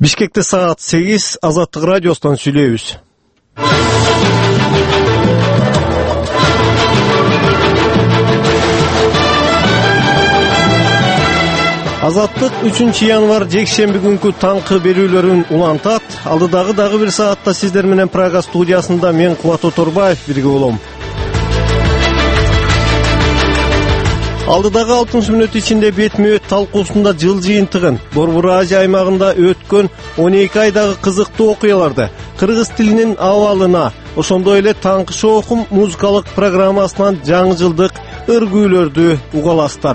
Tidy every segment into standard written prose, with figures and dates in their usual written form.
Бишкекте саат 8, Азаттык радиосунан сүйлөйбүз. Азаттык 3 январ жекшемби күнкү таңкы берүүлөрүн улантат. Алдыдагы дагы бир саатта сиздер менен Прага студиясында мен Кубат Оторбаев бирге болом. Алдыдагы 60 мүнөт ичинде бетме-бет талкуусунда жыл жыйынтыгын, Борбор Азия аймагында өткөн 12 айдагы кызыктуу окуяларды, кыргыз тилинин абалына, ошондой эле таңкы шоокум музыкалык программасынан жаңы жылдык ыргүүлөрдү уга аласыздар.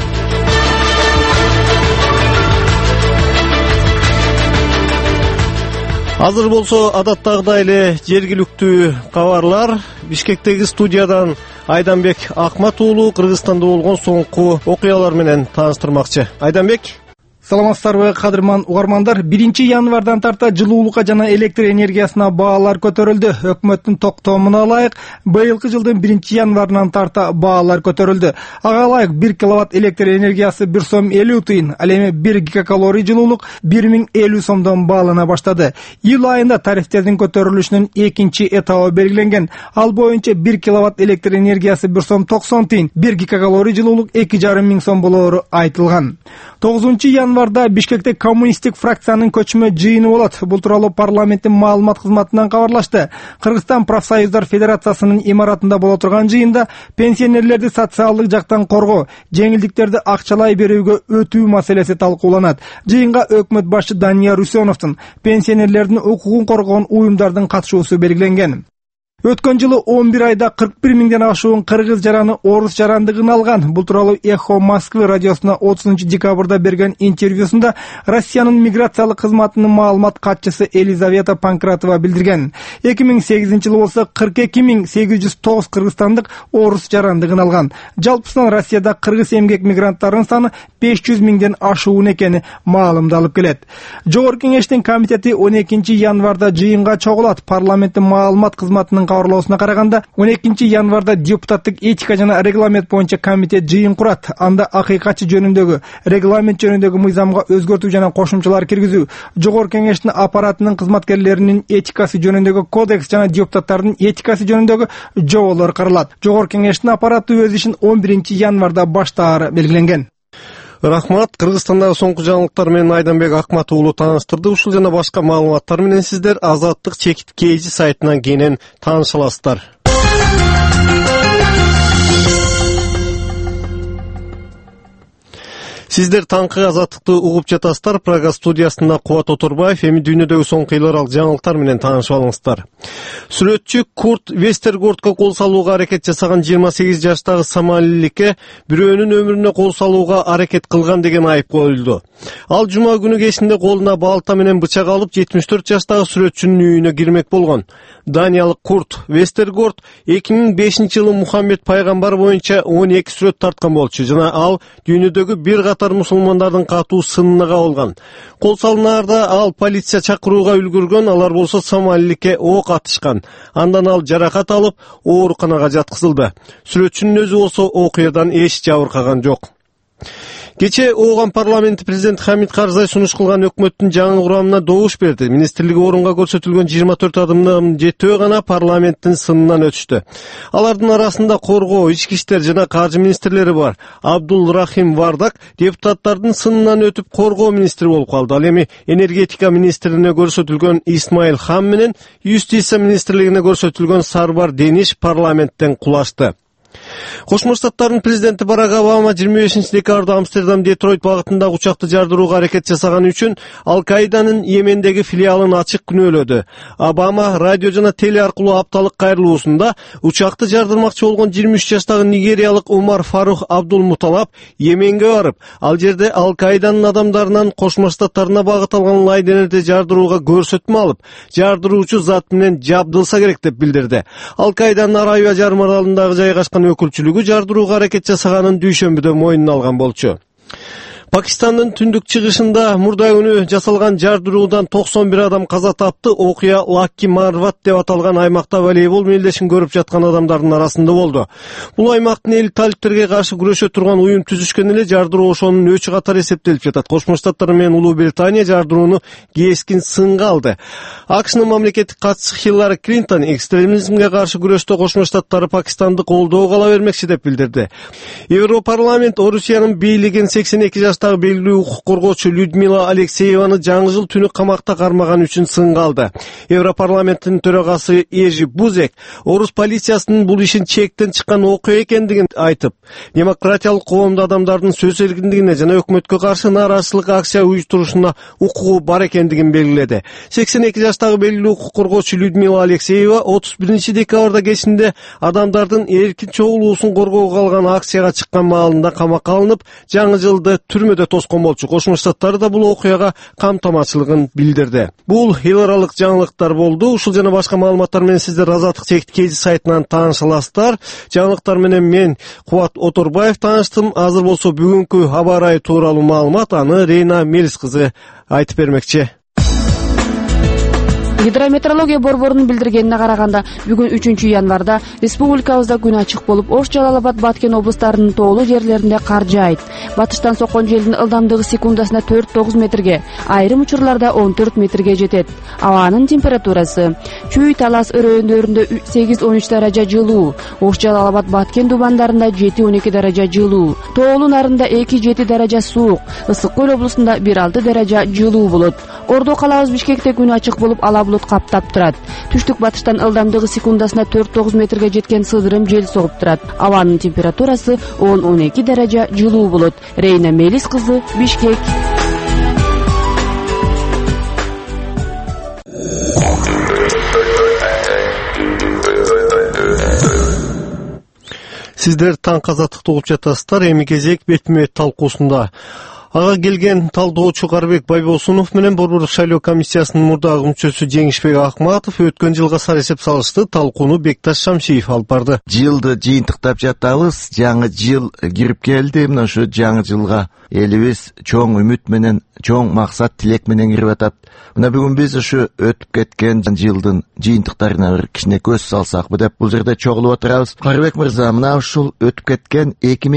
Азыр болсо адаттагыдай эле жергиликтүү кабарлар. Бишкектеги студиядан Айданбек Акмат уулу Кыргызстанда болгон соңку окуялар менен тааныштырмакчы. Айданбек, саламатсыздарбы кадырман угармандар. 1 январдан тарта жылуулукка жана электр энергиясына баалар көтөрүлдү. Өкмөттүн токтомуна ылайык быйылкы жылдын 1 январынан тарта баалар көтөрүлдү. Ага ылайык 1 киловатт электр энергиясы 1 сом 50 тыйын, ал эми 1 гигакалорий жылуулук 1050 сомдон баалана баштады. Июль айында тарифтердин көтөрүлүшүнүн экинчи этабы белгиленген. Ал боюнча 1 киловатт электр энергиясы 1 сом 90 тыйын, 1 гигакалорий жылуулук 2,5 миң сом болоору айтылган. 9 январда Бишкекте коммунисттик фракциянын көчмө жыйыны болот. Бул тууралуу парламенттин маалымат кызматынан кабарлашты. Кыргызстан профсоюздар федерациясынын имаратында боло турган жыйында пенсионерлерди социалдык жактан коргоо, жеңилдиктерди акчалай берүүгө өтүү маселеси талкууланат. Жыйынга өкмөт башчы Данияр Үсеновдун пенсионерлердин укугун коргогон уюмдардын катышуусу белгиленген. Өткөн жылы 11 айда 41 миңден ашуун кыргыз жараны орус жарандыгын алган. Бул тууралуу Эхо Москвы радиосуна 30 декабрда берген интервьюсунда Россиянын миграциялык кызматынын маалымат катчысы Елизавета Панкратова билдирген. 2008 жылы болсо 42.809 кыргызстандык орус жарандыгын алган. Жалпысынан Россияда кыргыз эмгек мигранттарынын саны 500 миңден ашуун экени маалымдалып келет. Жогорку кеңештин комитети 12 январда жыйынга чогулат. Парламенттин маалымат кызматынын кабарлоосуна караганда 12 январда депутаттык этика жана регламент боюнча комитет жыйын курат. Анда акыйкатчы жөнүндөгү, регламент жөнүндөгү мыйзамга өзгөртүү жана кошумчалар киргизүү, жогорку кеңештин аппаратынын кызматкерлеринин этикасы жөнүндөгү кодекс жана депутаттардын этикасы жөнүндөгү жоболор каралат. Жогорку кеңештин аппараты өз ишин 11 январда баштаары белгиленген. Рахмат. Кыргызстандагы соңку жаңылыктар менен Айданбек Акмат уулу тааныштырды. Ушул жана башка маалыматтар менен сиздер Азаттык чекит кейжи сайтынан кенен тааныша аласыздар. Сиздер таңкы Азаттыкты угуп жатасыздар. Прага студиясында Кубат Оторбаев, эми дүйнөдөгү соңку эл аралык жаңылыктар менен таанышып алыңыздар. Сүрөтчү Курт Вестергордко кол салууга аракет жасаган 28 жаштагы сомалиликке бирөөнүн өмүрүнө кол салууга аракет кылган деген айып коюлду. Ал жума күнү кечинде колуна балта менен бычак алып 74 жаштагы сүрөтчүнүн үйүнө кирмек болгон. Даниялык Курт Вестергорд 2005 жылы Мухаммед пайгамбар боюнча 12 сүрөт тарткан болчу жана ал дүйнөдөгү бир катар мусулмандардын катуу сынына кабылган. Кол салынаарда ал полиция чакырууга үлгүргөн, алар болсо сомалиликке ок атышкан. Андан ал жаракат алып, ооруканага жаткызылды. Сүрөтчүнүн өзү болсо окуядан эч жабыркаган жок. Кече Ооган парламенти президент Хамид Карзай сунуш кылган өкмөттүн жаңы курамына добуш берди. Министрлиги орунга көрсөтүлгөн 24 адамдын 7 гана парламенттин сынынан өтүштү. Алардын арасында коргоо, ички иштер жана каржы министрлери бар. Абдул Рахим Вардак депутаттардын сынынан өтүп коргоо министри болуп калды. Ал эми энергетика министрине көрсөтүлгөн Исмаил Хан менен юстиция министрлигине көрсөтүлгөн Сарвар Дениш парламенттен кулашты. Кошмо Штаттардын президенти Барак Обама 25 декабрда Амстердам Детройт багытындагы учакты жардырууга аракет жасаганы үчүн Ал-Каиданын Йемендеги филиалын ачык күнөөлөдү. Обама радио жана теле аркылуу апталык кайрылуусунда учакты жардырмакчы болгон 23 жаштагы нигериялык Умар Фарух Абдул Муталап Йеменге барып, ал жерде Ал-Каиданын адамдарынан Кошмо Штаттарына багыт алган лайнерди жардырууга көрсөтмө алып, жардыруучу зат менен жабдылса керек деп билдирди. Ал-Каиданын Арабия жарым аралындагы жайгашкан өкүлчүлүгү жардырууга аракет жасаганын дүйшөмбүдө мойнуна алган болчу. Пакистандын түндүк чыгышында мурда күнү жасалган жардыруудан 91 адам каза тапты. Окуя Лакки Марват деп аталган аймакта волейбол мелдешин көрүп жаткан адамдардын арасында болду. Бул аймактын эл талиптерге каршы күрөшө турган уюм түзүшкөн эле жардыруу ошонун өчү катары эсептелип жатат. Кошмо Штаттар менен Улуу Британия жардырууну кескин сынга алды. АКШнын мамлекеттик катчысы Хиллари Клинтон экстремизмге каршы күрөштө Кошмо Штаттары Пакистанды колдоого кала бермекчи деп билдирди. Европарламент Орусиянын бийлигин 82 жаштагы белгилүү укук коргоочу Людмила Алексееваны жаңы жыл түнү камакта кармаган үчүн сынга алды. Европарламенттин төрагасы Ежи Бузек орус полициясынын бул ишин чектен чыккан окуя экендигин айтып, демократиялык коомдо адамдардын сөз эркиндигине жана өкмөткө каршы нааразычылык акция уюштурушуна укугу бар экендигин белгиледи. 82 жаштагы белгилүү укук коргоочу Людмила Алексеева 31 декабрда кечинде адамдардын эркин чогулуусун коргоого калган акцияга чыккан маалында камакка алынып, жаңы жылды түрмөдө тоскон болчу. Кошмо Штаттары да бул окуяга камтамачылыгын билдирди. Бул эл аралык жаңылыктар болду. Ушул жана башка маалыматтар менен сиздер Азаттык чекит сайтынан тааныша аласыздар. Жаңылыктар менен мен Кубат Оторбаев тааныштым. Азыр болсо бүгүнкү аба ырайы тууралуу маалымат аны Рейна Мелис кызы айтып бермекчи. Гидрометеорология борборунун билдиргенине караганда, бүгүн 3 январда республикабызда күн ачык болуп, Ош, Жалал Абад, Баткен облустарынын тоолуу жерлеринде кар жаайт. Батыштан соккон желдин ылдамдыгы секундасына 4-9 метрге, айрым учурларда 14 метрге жетет. Абанын температурасы: Чүй, Талас өрөөндөрүндө 8-13 даража жылуу, Ош, Жалал Абад, Баткен дубандарында 7-12 даража жылуу, тоолуу нарында 2-7 даража суук, Ысык Көл облусунда 1-6 даража жылуу болот. Ордо калабыз Бишкекте күн ачык болуп, ала булут каптап турат. Түштүк батыштан ылдамдыгы секундасына 4-9 метрге жеткен сыдырым жел согуп турат. Абанын температурасы 10-12 даража жылуу болот. Рейна Мелис кызы, Бишкек. Сиздер таң Азаттыкты угуп жатасыздар. Эми кезек бетме-бет талкуусунда. Ага келген талдоочу Карбек Байбосунов менен Борбордук шайлоо комиссиясынын мурдагы мүчөсү Жеңишбек Акматов өткөн жылга саресеп салышты. Талкууну Бекташ Шамшиев алып барды. Жылды жыйынтыктап жатабыз. Жаңы жыл кирип келди. Мына ушу жаңы жылга элибиз чоң үмүт менен, чоң максат, тилек менен кирип атат. Мына бүгүн биз ушу өтүп кеткен жылдын жыйынтыктарына бир кичине көз салсакпы деп бул жерде чогулуп отурабыз. Карбек мырза, мына ушул өтүп кеткен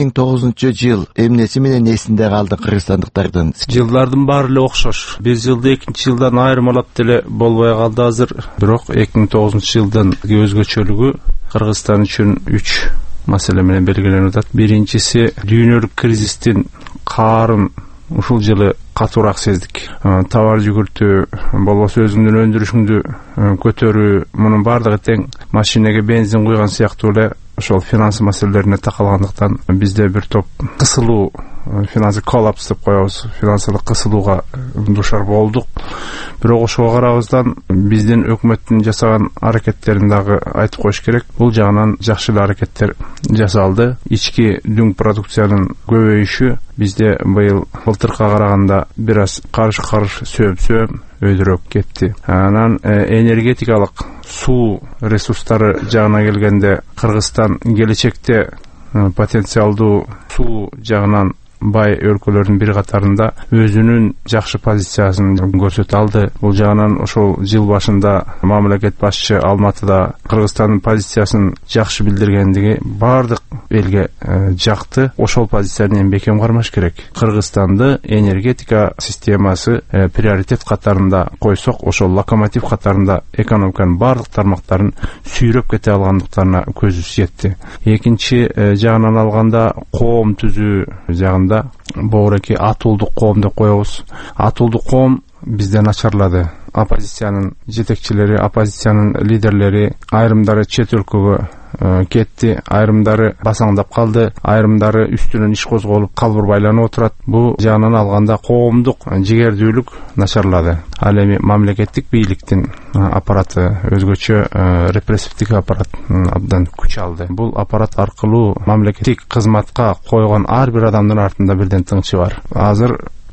2009-жыл эмнеси менен эсинде калды кыргызстандыктардын? Жылдардын баары эле окшош. Бир жылды экинчи жылдан айырмалап деле болбой калды азыр. Бирок 2009-жылдын өзгөчөлүгү Кыргызстан үчүн 3 маселе менен белгиленип атат. Биринчиси, дүйнөлүк кризистин каарын ушул жылы катуураак сездик. Товар жүгүртүү, болбосо өзүңдүн өндүрүшүңдү көтөрүү, мунун баардыгы тең машинеге бензин куйган сыяктуу эле ошол финансы маселелерине такалгандыктан бизде бир топ кысылуу, финансы коллапс деп коебуз, финансылык кысылууга душар болдук. Бирок ошого карабыздан биздин өкмөттүн жасаган аракеттерин дагы айтып коюш керек. Бул жагынан жакшы эле аракеттер жасалды. Ички дүң продукциянын көбөйүшү бизде быйыл былтыркыга караганда бир аз карыш сөм өйдүрөп кетти. Анан энергетикалык суу ресурстары жагына келгенде Кыргызстан келечекте потенциалдуу суу жагынан бай өлкөлөрдүн бир катарында өзүнүн жакшы позициясын көрсөтө алды. Бул жагынан ошол жыл башында мамлекет башчы Алматыда Кыргызстандын позициясын жакшы билдиргендиги бардык элге жакты. Ошол позицияны эми бекем кармаш керек. Кыргызстанды энергетика системасы приоритет катарында койсок, ошол локомотив катарында экономиканын бардык тармактарын сүйрөп кете алгандыктарына көзүбүз жетти. Экинчи жагынан алганда коом түзүү жагында богуреки атуулдук коом деп коебуз. Атуулдук коом бизде начарлады. Оппозициянын жетекчилери, оппозициянын лидерлери айрымдары чет өлкөгө кетти, айрымдары басаңдап калды, айрымдары үстүнөн иш козголуп калбыр байланып отурат. Бул жагынан алганда коомдук жигердүүлүк начарлады. Ал эми мамлекеттик бийликтин аппараты, өзгөчө репрессивдик аппарат абдан күч алды. Бул аппарат аркылуу мамлекеттик кызматка койгон ар бир адамдын артында бирден тыңчы бар. Азыр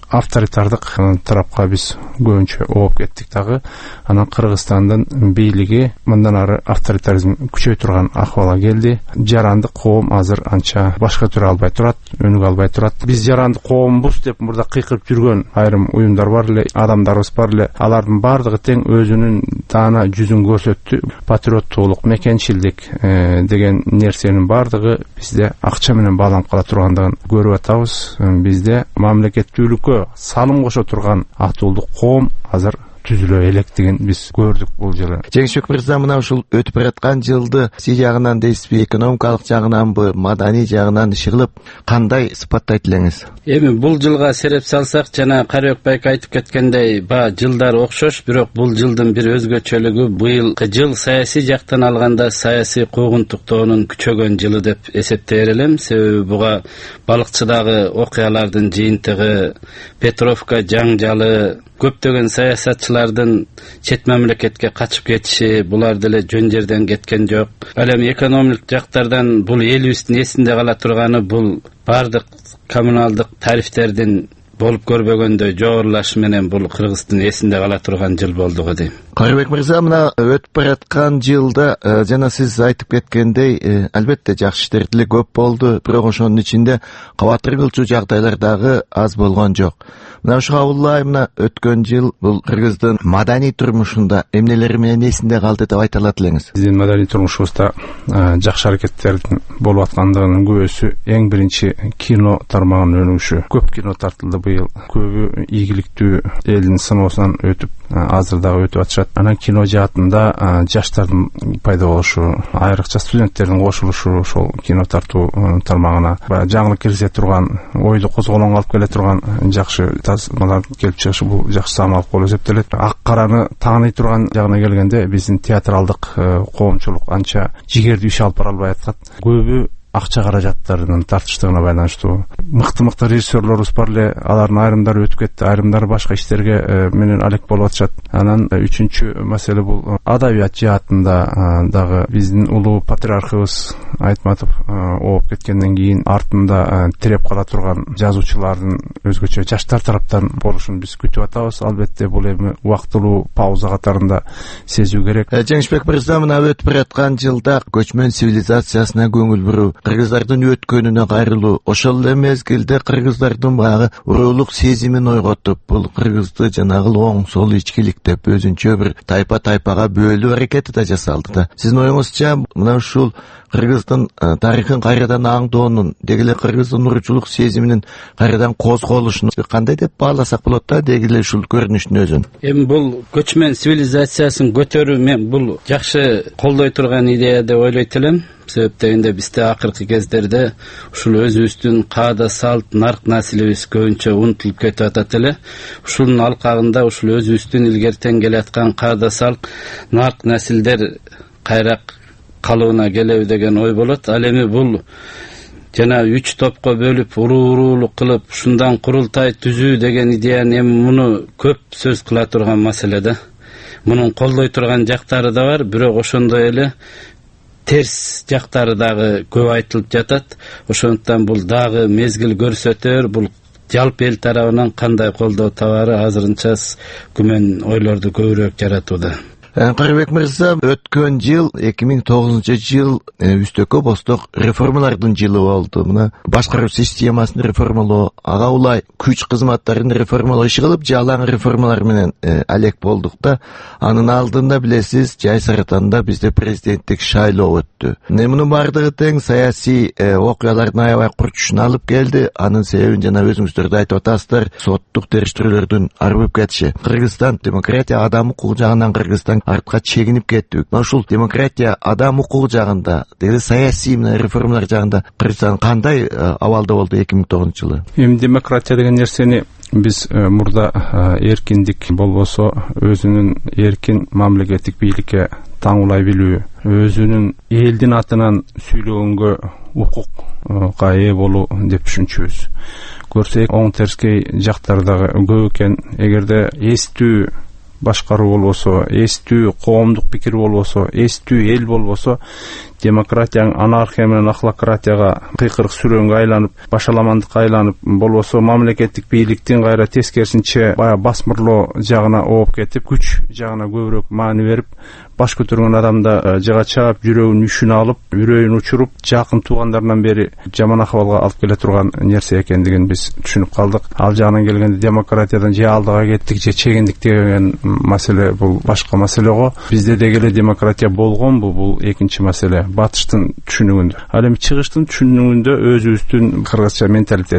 авторитардык тарапка биз көбүнчө ооп кеттик дагы. Анан Кыргызстандын бийлиги мындан ары авторитаризм күчөй турган акыбалга келди. Жарандык коом азыр анча башка тура албай турат, өнүгө албай турат. Биз жарандык коомбуз деп мурда кыйкырып жүргөн айрым уюмдар бар эле, адамдарыбыз бар эле. Алардын бардыгы тең өзүнүн таана жүзүн көрсөттү. Патриоттуулук, мекенчилдик деген нерсенин бардыгы бизде акча менен байланып кала тургандыгын көрүп атабыз. Бизде мамлекеттүүлүккө салым кошо турган атуулдук коом азыр түзүлө электигин биз көрдүк бул жылы. Жеңишбек мырза, мына ушул өтүп бараткан жылды сиз жагынан дейсизби, экономикалык жагынанбы, маданий жагынан ишигилип кандай сыпаттайт элеңиз? Эми бул жылга сереп салсак, жана Карыбек байке айтып кеткендей, жылдар окшош, бирок бул жылдын бир өзгөчөлүгү быйылкы жыл саясий жактан алганда саясий куугунтуктоонун күчөгөн жылы деп эсептей элем. Себеби буга балыкчыдагы окуялардын жыйынтыгы, Петровка жаңжалы, көптөгөн саясатчылардын чет мамлекетке качып кетиши, булар деле жөн жерден кеткен жок. Ал эми экономик жактардан бул элибиздин эсинде кала турганы бул бардык коммуналдык тарифтердин болуп көрбөгөндөй жогорулашы менен бул Кыргыздын эсинде кала турган жыл болду го дейм. Карыбек мырза, мына өтүп бараткан жылда жана сиз айтып кеткендей, албетте жакшы иштер деле көп болду, бирок ошонун ичинде кабатыр кылчу жагдайлар дагы аз болгон жок. Мына ушуга улай, мына өткөн жыл бул Кыргыздын маданий турмушунда эмнелери менен эсинде калды деп айта алат элеңиз? Биздин маданий турмушубузда жакшы аракеттердин болуп аткандыгынын күбөсү эң биринчи кино тармагынын өнүгүшү. Көп кино тартылды быйыл. Көбү ийгиликтүү элдин сыноосунан өтүп, азыр дагы өтүп атышат. Анан кино жаатында жаштардын пайда болушу, айрыкча студенттердин кошулушу ошол кино тартуу тармагына жаңылык киргизе турган, ойду козголоңго алып келе турган жакшы tasmalar kelip чыгышы бул жакшы самалык болуп эсептелет. Ак караны тааный турган жагына келгенде биздин театралдык коомчулук анча жигердүү иш алып бара албай аткат. Көбү акча каражаттарынын тартыштыгына байланыштуу. Мыкты режиссерлорубуз бар эле, алардын айрымдары өтүп кетти, айрымдары башка иштерге менен алек болуп атышат. Анан үчүнчү маселе бул адабият жаатында дагы биздин улуу патриархыбыз Айтматов ооп кеткенден кийин артында тиреп кала турган жазуучулардын өзгөчө жаштар тараптан болушун биз күтүп атабыз. Албетте бул эми убактылуу пауза катарында сезүү керек. Жеңишбек мырза, мына өтүп бараткан жылда көчмөн цивилизациясына көңүл буруу, кыргыздардын өткөнүнө кайрылуу, ошол эле мезгилде кыргыздардын баягы уруулук сезимин ойготуп, бул кыргызды жанагы оң сол ичкилик деп өзүнчө бир тайпага бөлүү аракети да жасалды да. Сиздин оюңузча мына ушул кыргыздын тарыхын кайрадан аңдоонун, деги эле кыргыздын уруучулук сезиминин кайрадан козголушун кандай деп бааласак болот да, деги эле ушул көрүнүштүн өзүн? Эми бул көчмөн цивилизациясын көтөрүү мен бул жакшы колдой турган идея деп ойлойт элем. Себеп дегенде бизде акыркы кездерде ушул өзүбүздүн каада салт, нарк населибиз көбүнчө унутулуп кетип атат эле. Ушунун алкагында ушул өзүбүздүн илгертен келаткан каада салт, нарк населдер кайрак калыбына келеби деген ой болот. Ал эми бул жана 3 топко бөлүп уруулук кылып ушундан курултай түзүү деген идеяны эми муну көп сөз кыла турган маселе да. Мунун колдой турган жактары да бар, бирок ошондой эле терс жактары дагы көп айтылып жатат. Ошондуктан бул дагы мезгил көрсөтөр, бул жалпы эл тарабынан кандай колдоо табары азырынча күмөн ойлорду көбүрөөк жаратууда. Карыбек мырза, өткөн жыл 2009-жыл үстөккө босток реформалардын жылы болду. Мына башкаруу системасын реформалоо, ага улай күч кызматтарын реформалоо иши жалаң реформалар менен алек болдук да. Анын алдында билесиз, жай саратанда бизде президенттик шайлоо өттү. Мунун бардыгы тең саясий окуялардын аябай курчушуна алып келди. Анын себебин жана өзүңүздөр да айтып атасыздар, соттук териштирүүлөрдүн арбып кетиши. Кыргызстан демократия, адам укугу жагынан Кыргызстан артка чегинип кетти. Ушул демократия, адам укугу жагында, деги саясий реформалар жагында Кыргызстан кандай абалда болду 2009-жылы? Эми демократия деген нерсени биз мурда эркиндик болбосо, өзүнүн эркин мамлекеттик бийликке таңулай билүү, өзүнүн элдин атынан сүйлөгөнгө укукка ээ болуу деп түшүнчүбүз. Көрсөк, оң терскей жактары дагы көп экен. Эгерде эстүү башкаруу болбосо, эстүү коомдук пикир болбосо, эстүү эл болбосо, демократияң анархия менен ахлократияга кыйкырык сүрөнгө айланып, башаламандыкка айланып, болбосо мамлекеттик бийликтин кайра тескерисинче баягы басмырлоо жагына ооп кетип, күч жагына көбүрөөк маани берип, баш көтөргөн адамда жыга чаап, жүрөгүнүн үшүн алып, үрөйүн учуруп, жакын туугандарынан бери жаман акыбалга алып келе турган нерсе экендигин биз түшүнүп калдык. Ал жагынан келгенде демократиядан же алдыга кеттик, же чегиндик деген маселе бул башка маселе го. Бизде дегеле демократия болгонбу, бул экинчи маселе. Батыштын түшүнүгүндө. Ал эми чыгыштын түшүнүгүндө өзүбүздүн кыргызча менталитет,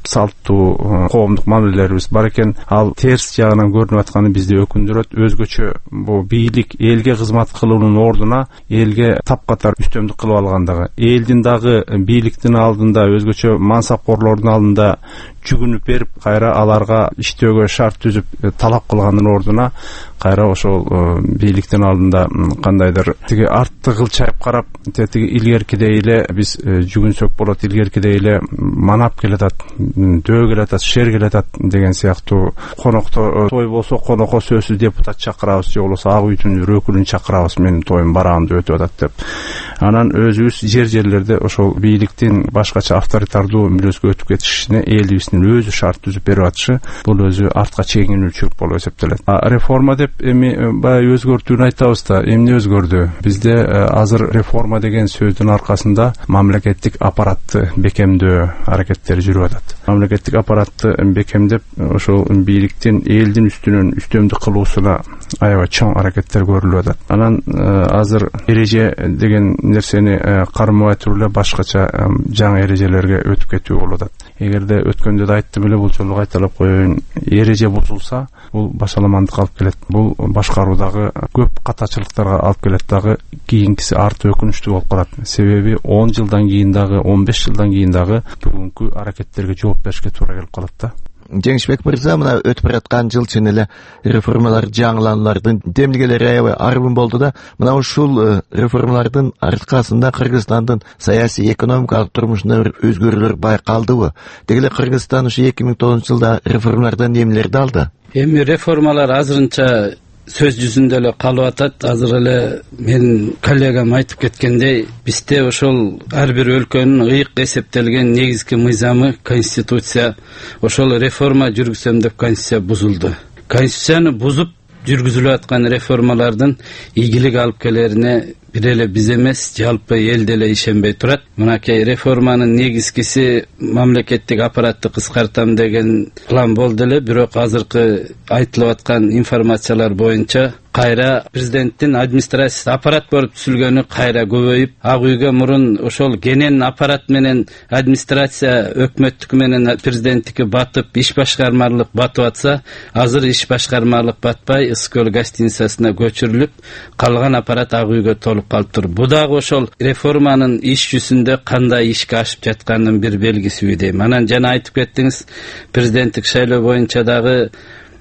салттуу, коомдук мамилелерибиз бар экен. Ал терс жагынан көрүнүп атканы бизди өкүндүрөт. Өзгөчө бул бийлик элге кызмат кылуунун ордуна элге тапкатар үстөмдүк кылып алгандыгы, элдин дагы бийликтин алдында, өзгөчө мансапкорлордун алдында жүгүнүп берип, кайра аларга иштөөгө шарт түзүп талап кылгандын ордуна кайра ошол бийликтин алдында кандайдыр тиги артты кылчайып карап, тиги илгеркидей эле биз жүгүнсөк болот, илгеркидей эле манап келатат, дөөгө келатат, шер келатат деген сыяктуу. Конокто той болсо конокко сөзсүз депутат чакырабыз, же болбосо ак үйдүн өкүлүн чакырабыз, менин тоюм бараамда өтүп атат деп. Анан өзүбүз жерлерде ошол бийликтин башкача авторитардуу мүнөзгө өтүп кетишине элибиздин өзү шарт түзүп берип атышы, бул өзү артка чегинүүчүлүк болуп эсептелет. Реформа деп эми баягы өзгөртүүнү айтабыз да, эмне өзгөрдү? Бизде азыр реформа деген сөздүн аркасында мамлекеттик аппаратты бекемдөө аракеттери жүрүп атат. Мамлекеттик аппаратты бекемдеп, ошол бийликтин элдин үстүнөн үстөмдүк кылуусуна аябай чоң аракеттер көрүлүп атат. Анан азыр эреже деген нерсени кармабай туруп эле башкача жаңы эрежелерге өтүп кетүү болуп атат. Эгерде өткөндө да айттым эле, бул жолу кайталап коеюн, эреже бузулса, бул башаламандык алып келет. Бул башкаруудагы көп катачылыктарга алып келет дагы, кийинкиси арты өкүнүчтүү болуп калат. Себеби 10 жылдан кийин дагы, 15 жылдан кийин дагы бүгүнкү аракеттерге жооп беришке туура келип калат да. Жеңишбек мырза, мына өтүп бараткан жыл чын эле реформалар, жаңыланулардын демилгелери аябай арбын болду да, мына ушул реформалардын аркасында Кыргызстандын саясий экономикалык турмушунда бир өзгөрүүлөр байкалдыбы? Дегеле Кыргызстан ушу 2009-жылда реформалардан эмнелерди алды? Эми реформалар азырынча сөз жүзүндө эле калып атат. Азыр эле менин коллегам айтып кеткендей, бизде ошол ар бир өлкөнүн ыйык эсептелген негизги мыйзамы конституция. Ошол реформа жүргүзсөм деп конституция бузулду. Конституцияны бузуп жүргүзүлүп аткан реформалардын ийгилик алып келерине бир эле биз эмес, жалпы эл деле ишенбей турат. Мынакей реформанын негизгиси мамлекеттик аппаратты кыскартам деген план болду эле, бирок азыркы айтылып аткан информациялар боюнча кайра президенттин администрациясы аппарат болуп түзүлгөнү кайра көбөйүп, ак үйгө мурун ошол кенен аппарат менен администрация өкмөттүкү менен президенттики батып, иш башкармалык батып атса, азыр иш башкармалык батпай Ысык-Көл гостиницасына көчүрүлүп, калган аппарат ак үйгө толуп калыптыр. Бу дагы ошол реформанын иш жүзүндө кандай ишке ашып жатканынын бир белгиси дейм. Анан жана айтып кеттиңиз, президенттик шайлоо боюнча дагы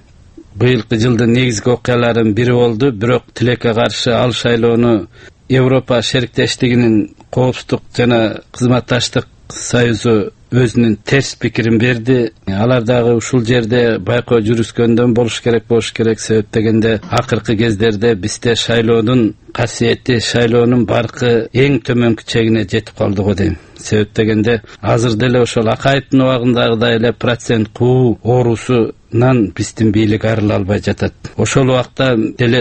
быйылкы жылдын негизги окуяларынын бири болду, бирок тилекке каршы ал шайлоону Европа шериктештигинин коопсуздук жана кызматташтык союзу өзүнүн терс пикирин берди. Алар дагы ушул жерде байкоо жүргүзгөндөн болуш керек, себеп дегенде акыркы кездерде бизде шайлоонун касиети, шайлоонун баркы эң төмөнкү чегине жетип калды го дейм. Себеп дегенде азыр деле ошол Акаевдин убагындагыдай эле процент куу оорусунан биздин бийлик арыла албай жатат. Ошол убакта деле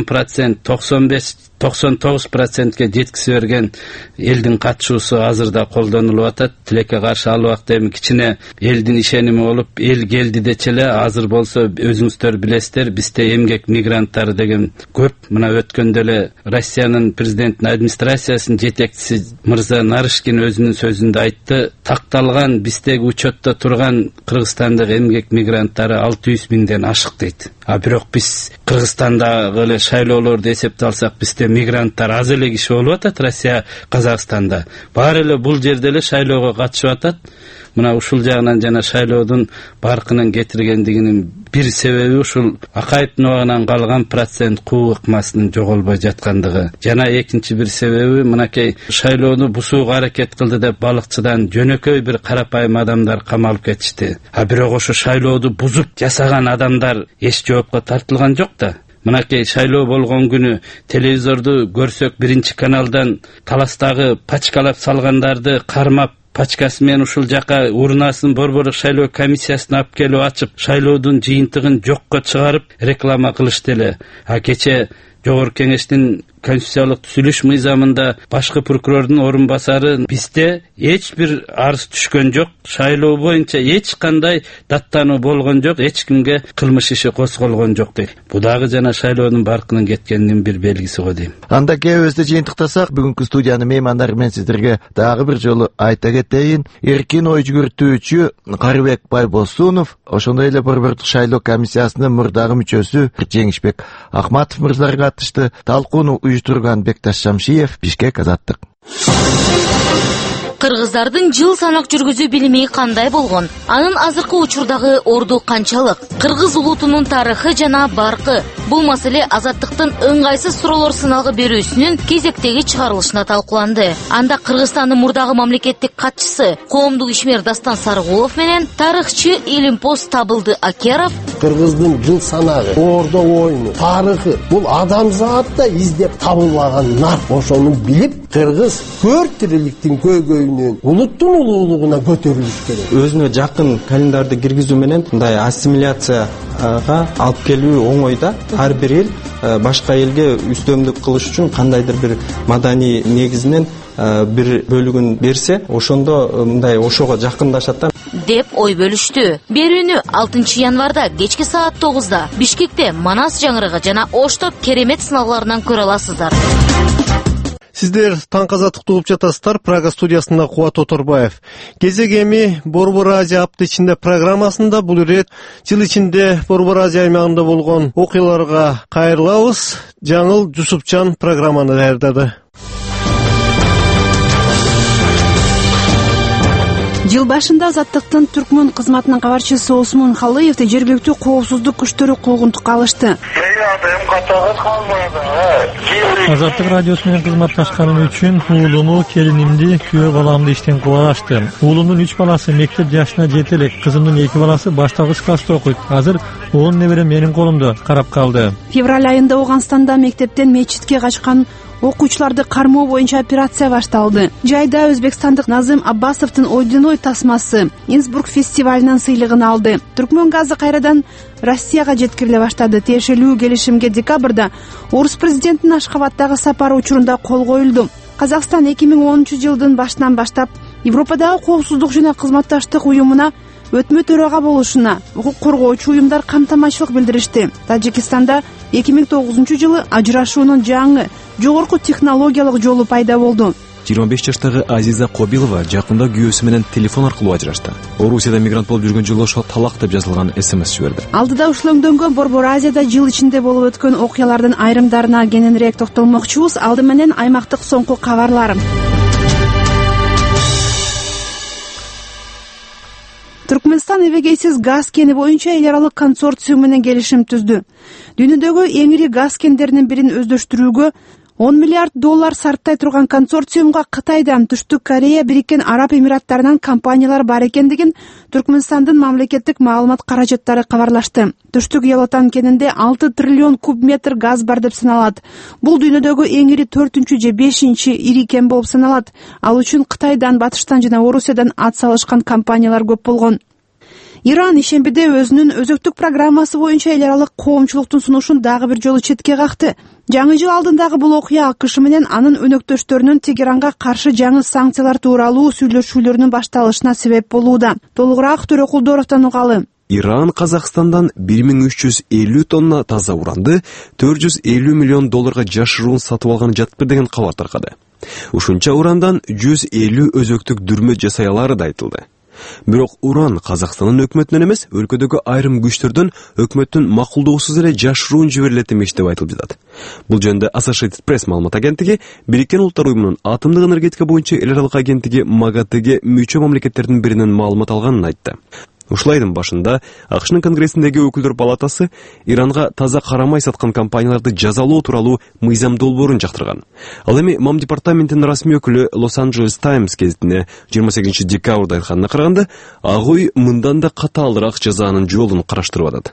90%, 99%ге жеткизе берген элдин катышуусу азырда колдонулуп атат. Тилекке каршы ал убакта эми кичине элдин ишеними болуп, эл келди дечеле, азыр болсо өзүңүздөр билесиздер, бизде эмгек мигранттары деген көп. Мына өткөндө эле Россиянын президенттин администрациясынын жетекчиси мырза Нарышкин өзүнүн сөзүндө айтты, такталган биздеги учетто турган Кыргызстандагы эмгек мигранттары 600 миңден ашык дейт. Бирок биз Кыргызстандагы эле шайлоолорду эсепке алсак, бизде мигранттар аз эле киши болуп атат. Россия, Казакстанда баары эле бул жерде эле шайлоого катышып атат. Мына ушул жагынан жана шайлоодун баркынын кетиргендигинин бир себеби ушул Акаевдин убагынан калган процент куу ыкмасынын жоголбой жаткандыгы. Жана экинчи бир себеби мынакей шайлоону бузууга аракет кылды деп балыкчыдан жөнөкөй бир карапайым адамдар камалып кетишти. Бирок ошо шайлоодун бузуп жасаган адамдар эч жоопко тартылган жок да. мынакей шайлоо болгон күнү телевизорду көрсөк, биринчи каналдан таластагы пачкалап салгандарды кармап, пачкасы менен ушул жака урнасын борборлук шайлоо комиссиясына алып келип ачып, шайлоодун жыйынтыгын жокко чыгарып реклама кылышты эле. А кече Жогорку Кеңештин конституциялык түзүлүш мыйзамында башкы прокурордун орун басары бизде эч бир арыз түшкөн жок, шайлоо боюнча эч кандай даттануу болгон жок, эч кимге кылмыш иши козголгон жок дейт. Бу дагы жана шайлоонун баркынын кеткенинин бир белгиси го дейм. Анда кебизди жыйынтыктасак, бүгүнкү студиянын меймандары менен сиздерге дагы бир жолу айта кетейин. Эркин ой жүгүртүүчү Карыбек Байбосунов, ошондой эле борборлук шайлоо комиссиясынын мурдагы мүчөсү Жеңишбек Ахматов мырзалар катышты. Талкууну уюштурган Бекташ Шамшиев, Бишкек, Азаттык. Кыргыздардын жыл санак жүргүзүү билими кандай болгон? Анын азыркы учурдагы орду канчалык? Кыргыз улутунун тарыхы жана баркы. Бул маселе Азаттыктын ыңгайсыз суроолор сыналгы берүүсүнүн кезектеги чыгарылышына талкууланды. Анда Кыргызстандын мурдагы мамлекеттик катчысы, коомдук ишмер Дастан Сарыгулов менен тарыхчы Илимпоз Табылды Акеров Кыргыздын жыл санагы, ордо оюну, тарыхы бул адамзатта издеп табылбаган нар. Ошону билип, Кыргыз 4 тирликтин көйгөйүнөн улуттун улуулугуна көтөрүлүш керек. Өзүнө жакын календарды киргизүү менен мындай ассимиляцияга алып келүү оңойда. Ар бир эл башка элге үстөмдүк кылыш үчүн кандайдыр бир маданий негизинен бир бөлүгүн берсе, ошондо мындай ошого жакындашат деп ой бөлүштү. Берүүнү 6 январда кечки саат 9-да Бишкекте Манас жаңырыгы жана Оштот керемет сыналгыларынан көрө аласыздар. Сиздер Таңкы Азаттыкты угуп жатасыздар. Прага студиясында Кубат Оторбаев. Кезек эми Борбор Азия апты ичинде программасында бул ирет жыл ичинде Борбор Азия аймагында болгон окуяларга кайрылабыз. Жаңыл Жусупчан программаны даярдады. Жыл башында Азаттыктын Түркмөн кызматынын кабарчысы Осмон Халыевди жергиликтүү коопсуздук күчтөрү куугунтукка алышты. Азаттык радиосу менен кызматташканым үчүн уулуму, келинимди, күйөө баламды иштен кубалашты. Уулумдун 3 баласы мектеп жашына жете элек, кызымдын 2 баласы башталгыч класста окуйт. Азыр угум неберем менин колумда карап калды. Февраль айында Ооганстанда мектептен мечитке качкан окуучуларды кармоо боюнча операция башталды. Жайда өзбекстандык Назым Аббасовдун ойдун-ой тасмасы Инсбрук фестивалынан сыйлыгын алды. Түркмөн газы кайрадан Россияга жеткириле баштады. Тиешелүү келишимге декабрда орус президентинин Ашхабадтагы сапары учурунда кол коюлду. Казакстан 2010-жылдын башынан баштап Европадагы коопсуздук жана кызматташтык уюмуна өтмө төрага болушуна укук коргоочу уюмдар камтамашылык билдиришти. Тажикстанда 2009-жылы ажырашуунун жаңы жогорку технологиялык жолу пайда болду. 25 жаштагы Азиза Кобилова жакында күйөөсү менен телефон аркылуу ажырашты. Орусияда мигрант болуп жүргөн жолдошу талак деп жазылган СМС жиберди. Алдыда ушулөңдөнгөн Борбор Азияда жыл ичинде болуп өткөн окуялардын айрымдарына кененирээк токтолмокчубуз. Алды менен аймактык соңку кабарлар. Түркмөнстан эбегейсиз газ кени боюнча эл аралык консорциум менен келишим түздү. Дүйнөдөгү эң ири газ кендеринин бирин өздөштүрүүгө $10 миллиард сарптай турган консорциумга Кытайдан, Түштүк Корея, Бириккен Араб Эмираттарынан компаниялар бар экендигин Түркмөнстандын мамлекеттик маалымат каражаттары кабарлашты. Түштүк Ялотан кенинде 6 триллион куб метр газ бар деп саналат. Бул дүйнөдөгү эң ири 4-чү же 5-чи ири кен болуп саналат. Ал үчүн Кытайдан, Батыштан жана Орусиядан ат салышкан компаниялар көп болгон. Иран ишембиде өзүнүн өзөктүк программасы боюнча эл аралык коомчулуктун сунушун дагы бир жолу четке какты. Жаңы жыл алдындагы бул окуя АКШ менен анын өнөктөштөрүнүн Тегеранга каршы жаңы санкциялар тууралуу сүйлөшүүлөрүнүн башталышына себеп болууда. Толугураак Төрөкулдоровдон угалы. Иран Казакстандан 1350 тонна таза уранды $450 миллион жашыруун сатып алганы жатыптыр деген кабар таркады. Ушунча урандан 150 өзөктүк дүрмө жасай алары да айтылды. Бирок уран Казакстандын өкмөтүнөн эмес, өлкөдөгү айрым күчтөрдөн өкмөттүн макулдоосуз эле жашыруун жиберилет эмес деп айтылып жатат. Бул жөнүндө Associated Press маалымат агенттиги Бириккен Улуттар уюмунун атомдук энергетика боюнча эл аралык агенттиги МАГАТЭге мүчө мамлекеттердин биринен маалымат алганын айтты. Ушул айдын башында АКШнын Конгрессиндеги өкүлдөр палатасы Иранга таза карамай саткан компанияларды жазалоо тууралуу мыйзам долбоорун жактырган. Ал эми МАМ департаментинин расмий өкүлү Лос-Анджелес Таймс гезитине 28 декабрда айтканына караганда, ак үй мындан да катаалыраак жазаанын жолун караштырып атат.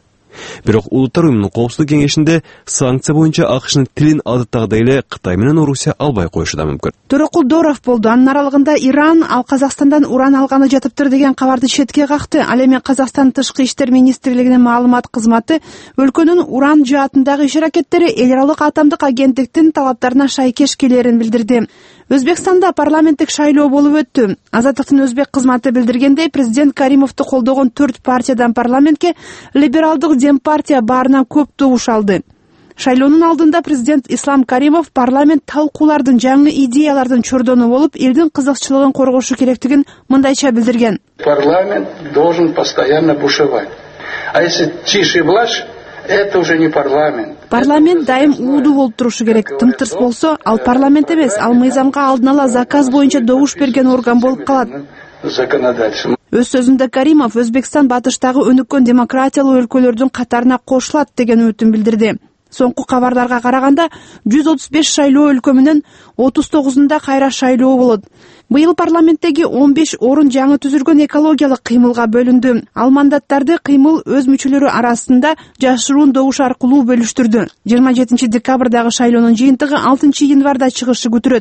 Бирок Улуттар уюмунун коопсуздук кеңешинде санкция боюнча АКШнын тилин адаттагыдай эле Кытай менен Орусия албай коюшу да мүмкүн. Төрөкулдоров болду. Анын аралыгында Иран ал Казакстандан уран алганы жатыптыр деген кабарды четке какты. Ал эми Казакстан Тышкы иштер министрлигинин маалымат кызматы өлкөнүн уран жаатындагы иш-аракеттери эл аралык атомдук агенттиктин талаптарына шайкеш келерин билдирди. Өзбекстанда парламенттик шайлоо болуп өттү. Азаттыктын өзбек кызматы билдиргендей, президент Каримовду колдогон 4 партиядан парламентке либералдык Дем партия баарынан көп добуш алды. Шайлоонун алдында президент Ислам Каримов парламент талкуулардын жаңы идеялардын чордону болуп, элдин кызыкчылыгын коргошу керектигин мындайча билдирген. Парламент должен постоянно бушевать. А если тише власть, это уже не парламент. Парламент дайым ууду болуп турушу керек. Тымтырс болсо, ал парламент эмес, ал мыйзамга алдын ала заказ боюнча добуш берген орган болуп калат. Өз сөзүндө Каримов Өзбекстан батыштагы өнүккөн демократиялуу өлкөлөрдүн катарына кошулат деген үмүтүн билдирди. Соңку кабарларга караганда 135 шайлоо өлкө менен 39-унда кайра шайлоо болот. Быйыл парламенттеги 15 орун жаңы түзүлгөн экологиялык кыймылга бөлүндү. Ал мандаттарды кыймыл өз мүчөлөрү арасында жашыруун добуш аркылуу бөлүштүрдү. 27 декабрдагы шайлоонун жыйынтыгы 6 январда чыгышы күтүлөт.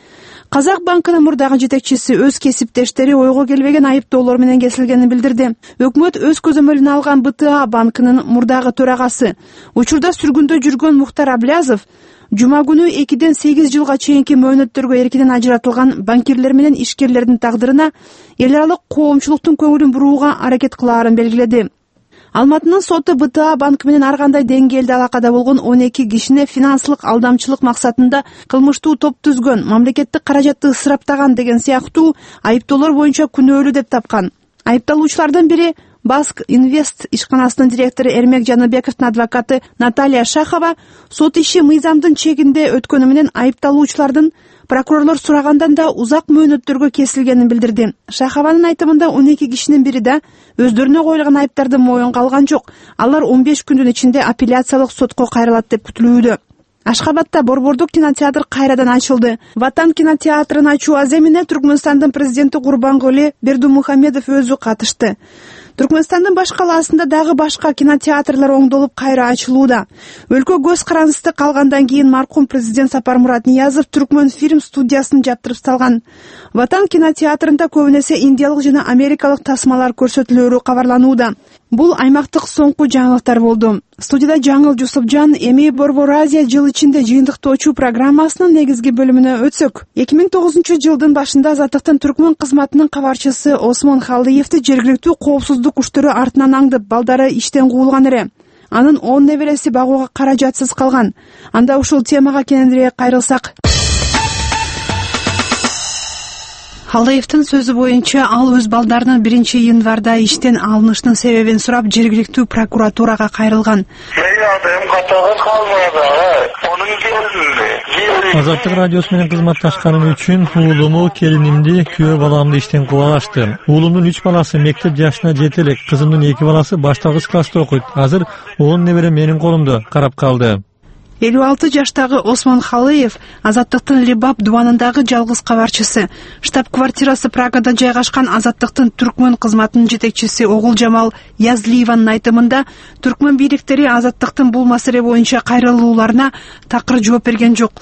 Казак банкынын мурдагы жетекчиси өз кесиптештери ойго келбеген айыптоолор менен кесилгенин билдирди. Өкмөт өз көзөмөлүнө алган БТА банкынын мурдагы төрагасы, учурда сүргүндө жүргөн Мухтар Аблязов жума күнү 2-ден 8 жылга чейинки мөөнөттөргө эркинен ажыратылган банкирлер менен ишкерлердин тагдырына эл аралык коомчулуктун көңүлүн бурууга аракет кылаарын белгиледи. Алматынын соту БТА банк менен ар кандай деңгээлде алакада болгон 12 кишини финансылык алдамчылык максатында кылмыштуу топ түзгөн, мамлекеттик каражатты ысыраптаган деген сыяктуу айыптоолор боюнча күнөөлүү деп тапкан. Айыпталуучулардын бири Баск Инвест ишканасынын директору Эрмек Жаныбековдун адвокаты Наталья Шахова сот иши мыйзамдын чегинде өткөнү менен айыпталуучулардын прокурорлор сурагандан да узак мөөнөттөргө кесилгенин билдирди. Шахованын айтымында 12 кишинин бири да өздөрүнө коюлган айыптарды моюнга алган жок. Алар 15 күндүн ичинде апелляциялык сотко кайрылат деп күтүлүүдө. Ашхабадта борбордук кинотеатр кайрадан ачылды. Ватан кинотеатрын ачуу аземине Түркмөнстандын президенти Курбангулы Бердумухамедов өзү катышты. Түркмөнстандын баш калаасында дагы башка кинотеатрлар оңдолуп кайра ачылууда. Өлкө көз карандысты калгандан кийин маркум президент Сапармурат Ниязов Түркмөн фильм студиясын жаптырып салган. Ватан кинотеатрында көбүнесе индиялык жана америкалык тасмалар көрсөтүлөрү кабарланууда. Бул аймактык соңку жаңылыктар болду. Студияда Жаңыл Жусупжан эми Борбор Азия жыл ичинде жыйынтыктоочу программасынын негизги бөлүмүнө өтсөк. 2009-жылдын башында Азаттыктын Түркмөн кызматынын кабарчысы Осмон Халыевди жергиликтүү коопсуздук күчтөрү артынан аңдып, балдары иштен куулган эле. Анын 10 небереси багууга каражатсыз калган. Анда ушул темага кененирээк кайрылсак. Халыевдин сөзү боюнча, ал өз балдарынын 1 январда иштен алынышынын себебин сурап, жергиликтүү прокуратурага кайрылган. Азаттык радиосу менен кызматташканым үчүн уулуму, келинимди, күйөө баламды иштен кубалашты. Уулумдун 3 баласы мектеп жашына жете элек, кызымдын 2 баласы башталгыч класста окуйт. Азыр 10 небере менин колумда карап калды. 56 жаштагы Осмон Халыев Азаттыктын Либаб дубанындагы жалгыз кабарчысы. Штаб-квартирасы Прагада жайгашкан Азаттыктын Түркмөн кызматынын жетекчиси Огул Жамал Язлиеванын айтымында, Түркмөн бийликтери Азаттыктын бул маселе боюнча кайрылууларына такыр жооп берген жок.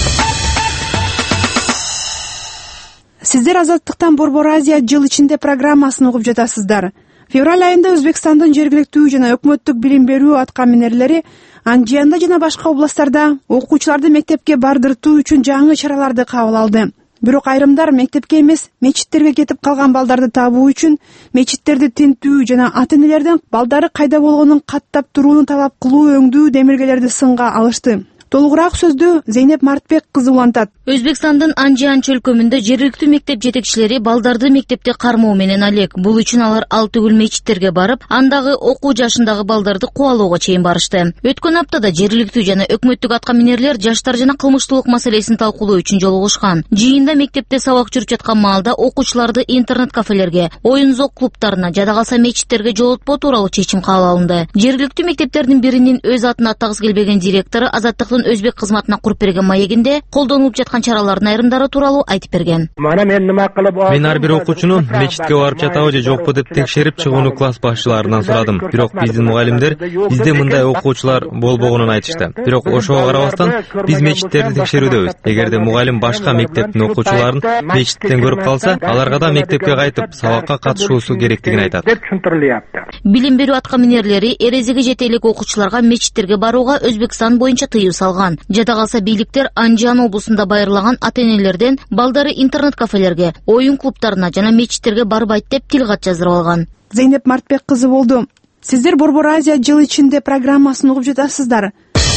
Сиздер Азаттыктан Борбор Азия жыл ичинде программасын угуп жатасыздар. Февраль айында Өзбекстандын жергиликтүү жана өкмөттүк билим берүү аткаминерлери Анжиянда жана башка областтарда окуучуларды мектепке бардыртуу үчүн жаңы чараларды кабыл алды. Бирок айрымдар мектепке эмес, мечиттерге кетип калган балдарды табуу үчүн мечиттерди тинтүү жана ата-энелерден балдары кайда болгонун каттап турууну талап кылуу өңдүү демилгелерди сынга алышты. Толугураак сөздү Зейнеп Мартбек кызы улантат. Өзбекстандын Анжиан чөлкөмүндө жергиликтүү мектеп жетекчилери балдарды мектепте кармоо менен алек. Бул үчүн алар ал түгүл мечиттерге барып, андагы окуу жашындагы балдарды кубалоого чейин барышты. Өткөн аптада жергиликтүү жана өкмөттүк аткаминерлер жаштар жана кылмыштуулук маселесин талкуулоо үчүн жолугушкан. Жыйында мектепте сабак жүрүп жаткан маалда окуучуларды интернет-кафелерге, оюн-зок клубтарына, жада калса мечиттерге жолотпоо тууралуу чечим кабыл алынды. Жергиликтүү мектептердин биринин өз атын аттагысы келбеген директору Азаттыктын Казакстан өзбек кызматына куруп берген маегинде колдонулуп жаткан чаралардын айрымдары тууралуу айтып берген. Мен ар бир окуучуну мечитке барып жатабы же жокпу деп текшерип чыгууну класс башчыларынан сурадым. Бирок биздин мугалимдер бизде мындай окуучулар болбогонун айтышты. Бирок ошого карабастан биз мечиттерди текшерүүдөбүз. Эгерде мугалим башка мектептин окуучуларын мечиттен көрүп калса, аларга да мектепке кайтып сабакка катышуусу керектигин айтат. Билим берүү аткаминерлери эрезиги жете элек окуучуларга мечиттерге барууга Өзбекстан боюнча тыюу салган. Жада калса бийликтер Анжан облусунда байырлаган ата-энелерден балдары интернет кафелерге, оюн клубтарына жана мечиттерге барбайт деп тил кат жаздырып алган. Зейнеп Мартбек кызы болду. Сиздер Борбор Азия жыл ичинде программасын угуп жатасыздар.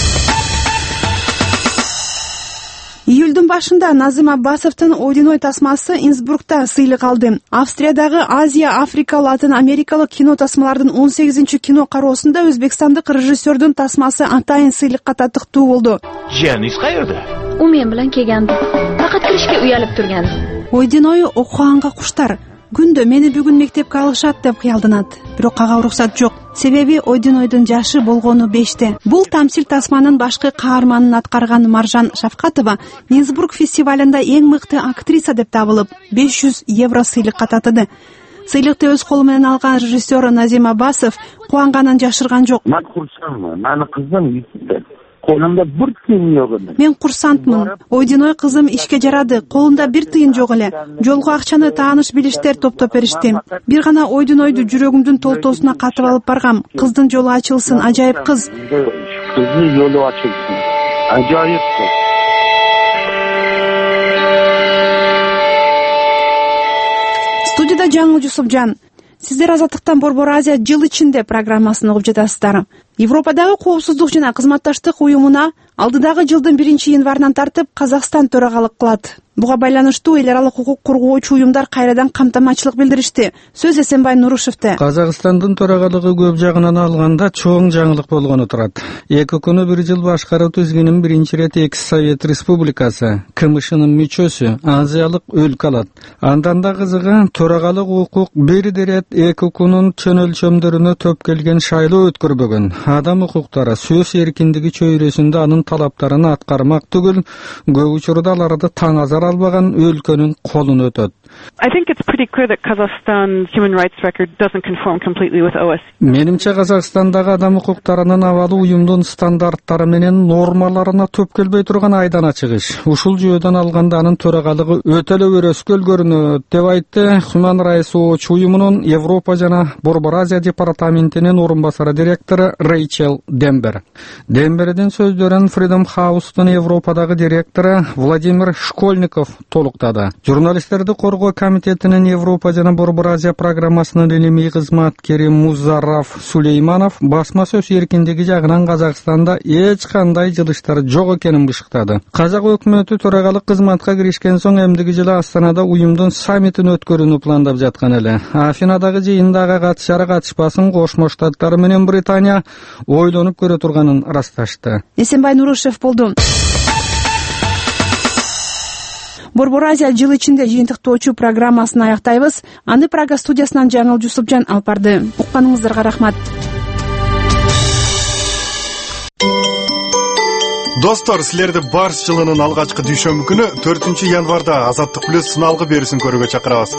Июлдун башында Назим Аббасовдун Ойдун тасмасы Инсбрукта сыйлык алды. Австриядагы Азия, Африка, Латын Америкалык кино тасмалардын 18-чи кино кароосунда өзбекстандык режиссердун тасмасы атайын сыйлыкка татыктуу болду. Жияныңыз кайерде? У мен менен келганди. Факат киришке уялып турган. Ойдун окуганга куштар. Күндө мени бүгүн мектепке алышат деп кыялданат. Бирок ага уруксат жок. Себеби Ойдун жашы болгону 5те. Бул тамсил тасманын башкы каарманын аткарган Маржан Шавкатова Инсбрук фестивалында эң мыкты актриса деп табылып, 500 евро сыйлыкка татыды. Сыйлыкты өз колу менен алган режиссер Назим Аббасов кубанганын жашырган жок. Мен курсантмын. Мени кызым колунда бир тыйын жок эле. Мен курсантмын. Ойдун кызым ишке жарады. Колунда бир тыйын жок эле. Жолго акчаны тааныш билиштер топтоп беришти. Бир гана Ойдун жүрөгүмдүн толтоосуна катып алып баргам. Кыздын жолу ачылсын, ажайып кыз. Кыздын жолу ачылсын. Ажайып кыз. Студияда Жаңыл Жусупжан. Сиздер Азаттыктан Борбор Азия жыл ичинде программасын угуп жатасыздар. Европадагы коопсуздук жана кызматташтык уюмуна алдыдагы жылдын 1-январынан тартып Казакстан төрагалык кылат. Буга байланыштуу эл аралык укук коргоочу уюмдар кайрадан камтамачылык билдиришти. Сөз Эсенбай Нурушевте. Казакстандын төрагалыгы көп жагынан алганда чоң жаңылык болгону турат. 2 күнү бир жыл башкаруу түзгүнүн биринчи ирет экс Совет Республикасы КМШнын мүчөсү Азиялык өлкө алат. Андан да кызыгы төрагалык укук бир ирет 2 күнүн чөнөлчөмдөрүнө төп келген шайлоо өткөрбөгөн. Адам укуктары сөз эркиндиги чөйрөсүндө анын талаптарын аткармак түгүл, көп учурда аларды таң азар албаган өлкөнүн колуна өтөт. I think it's pretty clear that Kazakhstan's human rights record doesn't conform completely with OSCE. Менимче Казакстандагы адам укуктарынын абалы уюмдун стандарттары менен нормаларына төп келбей турган айдан ачык иш. Ушул жүйөдөн алганда анын төрагалыгы өтө эле өрөскөл көрүнөт деп айтты Human Rights Watch уюмунун Европа жана Борбор Азия департаментинин орун басары директору Рэйчел Дембер. Дембердин сөздөрүн Freedom House'тун Европадагы директору Владимир Школьников толуктады. Журналисттерди коргоо комитетинин Европа жана Борбор Азия программасынын илимий кызматкери Музарраф Сулейманов басма сөз эркиндиги жагынан Казакстанда эч кандай жылыштар жок экенин бышыктады. Казак өкмөтү төрагалык кызматка киришкен соң эмдиги жылы Астанада уюмдун саммитин өткөрүүнү пландап жаткан эле. Афинадагы жыйындага катышары катышпасын Кошмо Штаттар менен Британия ойлонуп көрө турганын ырасташты. Эсенбай Нурушев болду. Борбор Азия жыл ичинде жыйынтыктоочу программасын аяктайбыз. Аны Прага студиясынан Жаңыл Жусупжан алып барды. Укканыңыздарга рахмат. Достор, силерди Барс жылынын алгачкы дүйшөмбү күнү 4-январда Азаттык плюс сыналгы берүүсүн көрүүгө чакырабыз.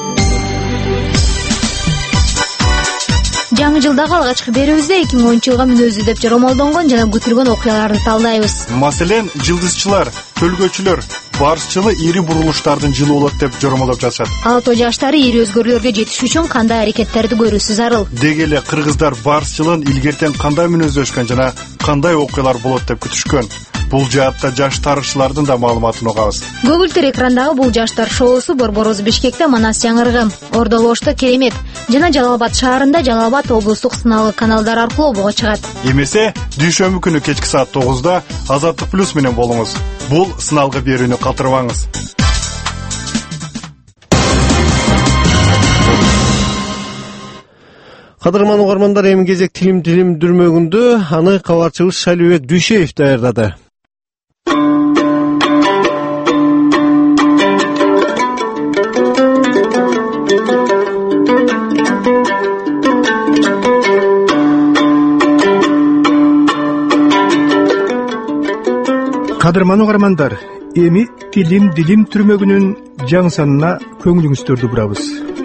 Жаңы жылдагы алгачкы берүүбүздө 2010-жылга мүнөздүү деп жоромолдонгон жана күтүлгөн окуяларды талдайбыз. Маселен, жылдызчылар, чөлгөчүлөр Барс жылы ири бурулуштардын жылы болот деп жоромолдоп жатышат. Ато жаштары ири өзгөрүүлөргө жетиш үчүн кандай аракеттерди көрүүсү зарыл. Деги эле кыргыздар Барс жылын илгертен кандай мүнөздөшкөн жана кандай окуялар болот деп күтүшкөн. Бул жаатта жаш тарыхчылардын да маалыматын угабыз. Көгүлтүр экрандагы бул жаштар шоусу Борбороз Бишкекте Манас Жаңыргы, Ордолошто Керемет жана Жалал Абад шаарында Жалал Абад облустук сыналгы каналдар аркылуу обого чыгат. Эмесе, дүйшөмбү күнү кечки саат 9-да Азаттык плюс менен болуңуз. Бул сыналгы берүүнү калтырбаңыз. Кадырман угармандар, эми кезек тилим дүрмөгүндө аны кабарчыбыз Шалибек Дүйшеев даярдады. Кадырман угармандар, эми тилим дилим түрмөгүнүн жаңы санына көңүлүңүздөрдү бурабыз.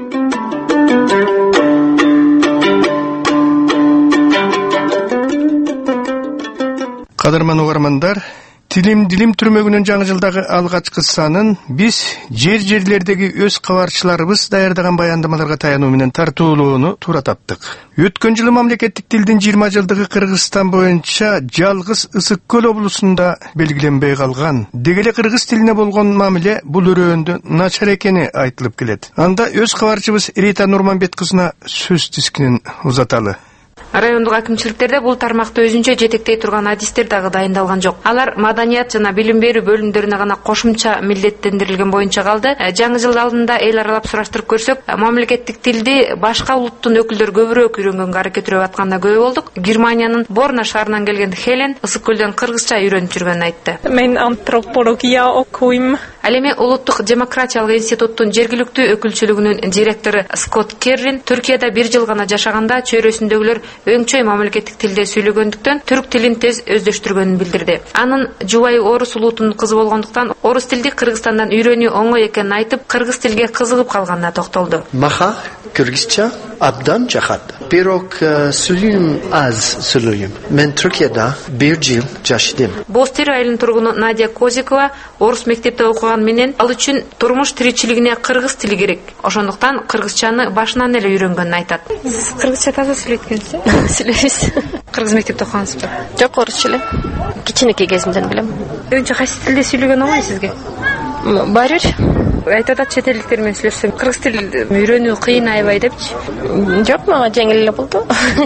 Кадырман угармандар, тилим дилим түрмөгүнүн жаңы жылдагы алгачкы санын биз жерлердеги өз кабарчыларыбыз даярдаган баяндамаларга таянуу менен тартуулоону туура таптык. Өткөн жылы мамлекеттик тилдин 20 жылдыгы Кыргызстан боюнча жалгыз Ысык көл облусунда белгиленбей калган. Дегеле кыргыз тилине болгон мамиле бул өрөөндө начар экени айтылып келет. Анда өз кабарчыбыз Рита Нурманбет кызына сөз тискинин узаталы. Райондук акимчиликтерде бул тармакты өзүнчө жетектей турган адистер дагы дайындалган жок. Алар маданият жана билим берүү бөлүмдөрүнө гана кошумча милдеттендирилген боюнча калды. Жаңы жыл алдында эл аралап сураштырып көрсөк, мамлекеттик тилди башка улуттун өкүлдөрү көбүрөөк үйрөнгөнгө аракет жүрүп атканына күбө болдук. Германиянын Борна шаарынан келген Хелен Ысык көлдөн кыргызча үйрөнүп жүргөнүн айтты. Мен антропология окуйм. Ал эми Улуттук демократиялык институттун жергиликтүү өкүлчүлүгүнүн директору Скотт Керрин Түркияда 1 жыл гана жашаганда чөйрөсүндөгүлөр өңчөй мамлекеттик тилде сүйлөгөндүктөн түрк тилин тез өздөштүргөнүн билдирди. Анын жубайы орус улутунун кызы болгондуктан орус тилди Кыргызстандан үйрөнүү оңой экенин айтып, кыргыз тилге кызыгып калганына токтолду. Маха кыргызча абдан жакат. Бирок сүйлөйм аз сүйлөйм. Мен Түркияда 1 жыл жашадым. Бостер айылынын тургуну Надя Козикова орус мектепте окуган менен ал үчүн турмуш тиричилигине кыргыз тили керек. Ошондуктан кыргызчаны башынан эле үйрөнгөнүн айтат. Кыргызча таза сүйлөйт экенсиз? Сүйлөйбүз. Кыргыз мектепте окугансызбы? Жок, орусча эле. Кичинекей кезимден билем. Өңчө кайсы тилде сүйлөгөн оңой сизге? Баары бир. Айтып атат чет элдиктер менен сүйлөшсөм, кыргыз тилин үйрөнүү кыйын аябай депчи. Жок, мага жеңил эле болду.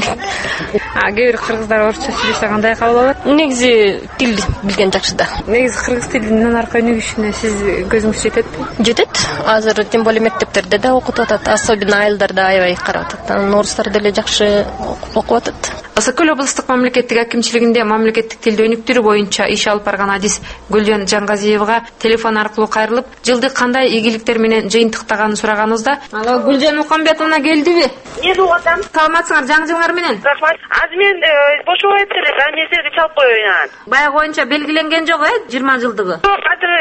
Кээ бир кыргыздар орусча сүйлөшсө кандай кабыл алат? Негизи тил билген жакшы да. Негизи кыргыз тилинин аркы өнүгүшүнө сиз көзүңүз жететпи? Жетет. Азыр тем более мектептерде да окутуп атат, особенно айылдарда аябай карап атат. Орустар деле жакшы окуп атат. Ысык көл облустук мамлекеттик акимчилигинде мамлекеттик тилди өнүктүрүү боюнча иш алып барган адис Гүлжан Жангазиевага телефон аркылуу кайрылып, жылды кандай ийгиликтер менен жыйынтыктаганын сураганыбызда, "Алло, Гүлжан Мукамбетовна келдиби? Эмне болуп атам? Саламатсыңар, жаңы жылыңар менен?" Рахмат. Азыр мен бошоп атып эле, мен сизге чалып коеюн. Баягы боюнча белгиленген жок, 20 жылдыгы. Жок, азыр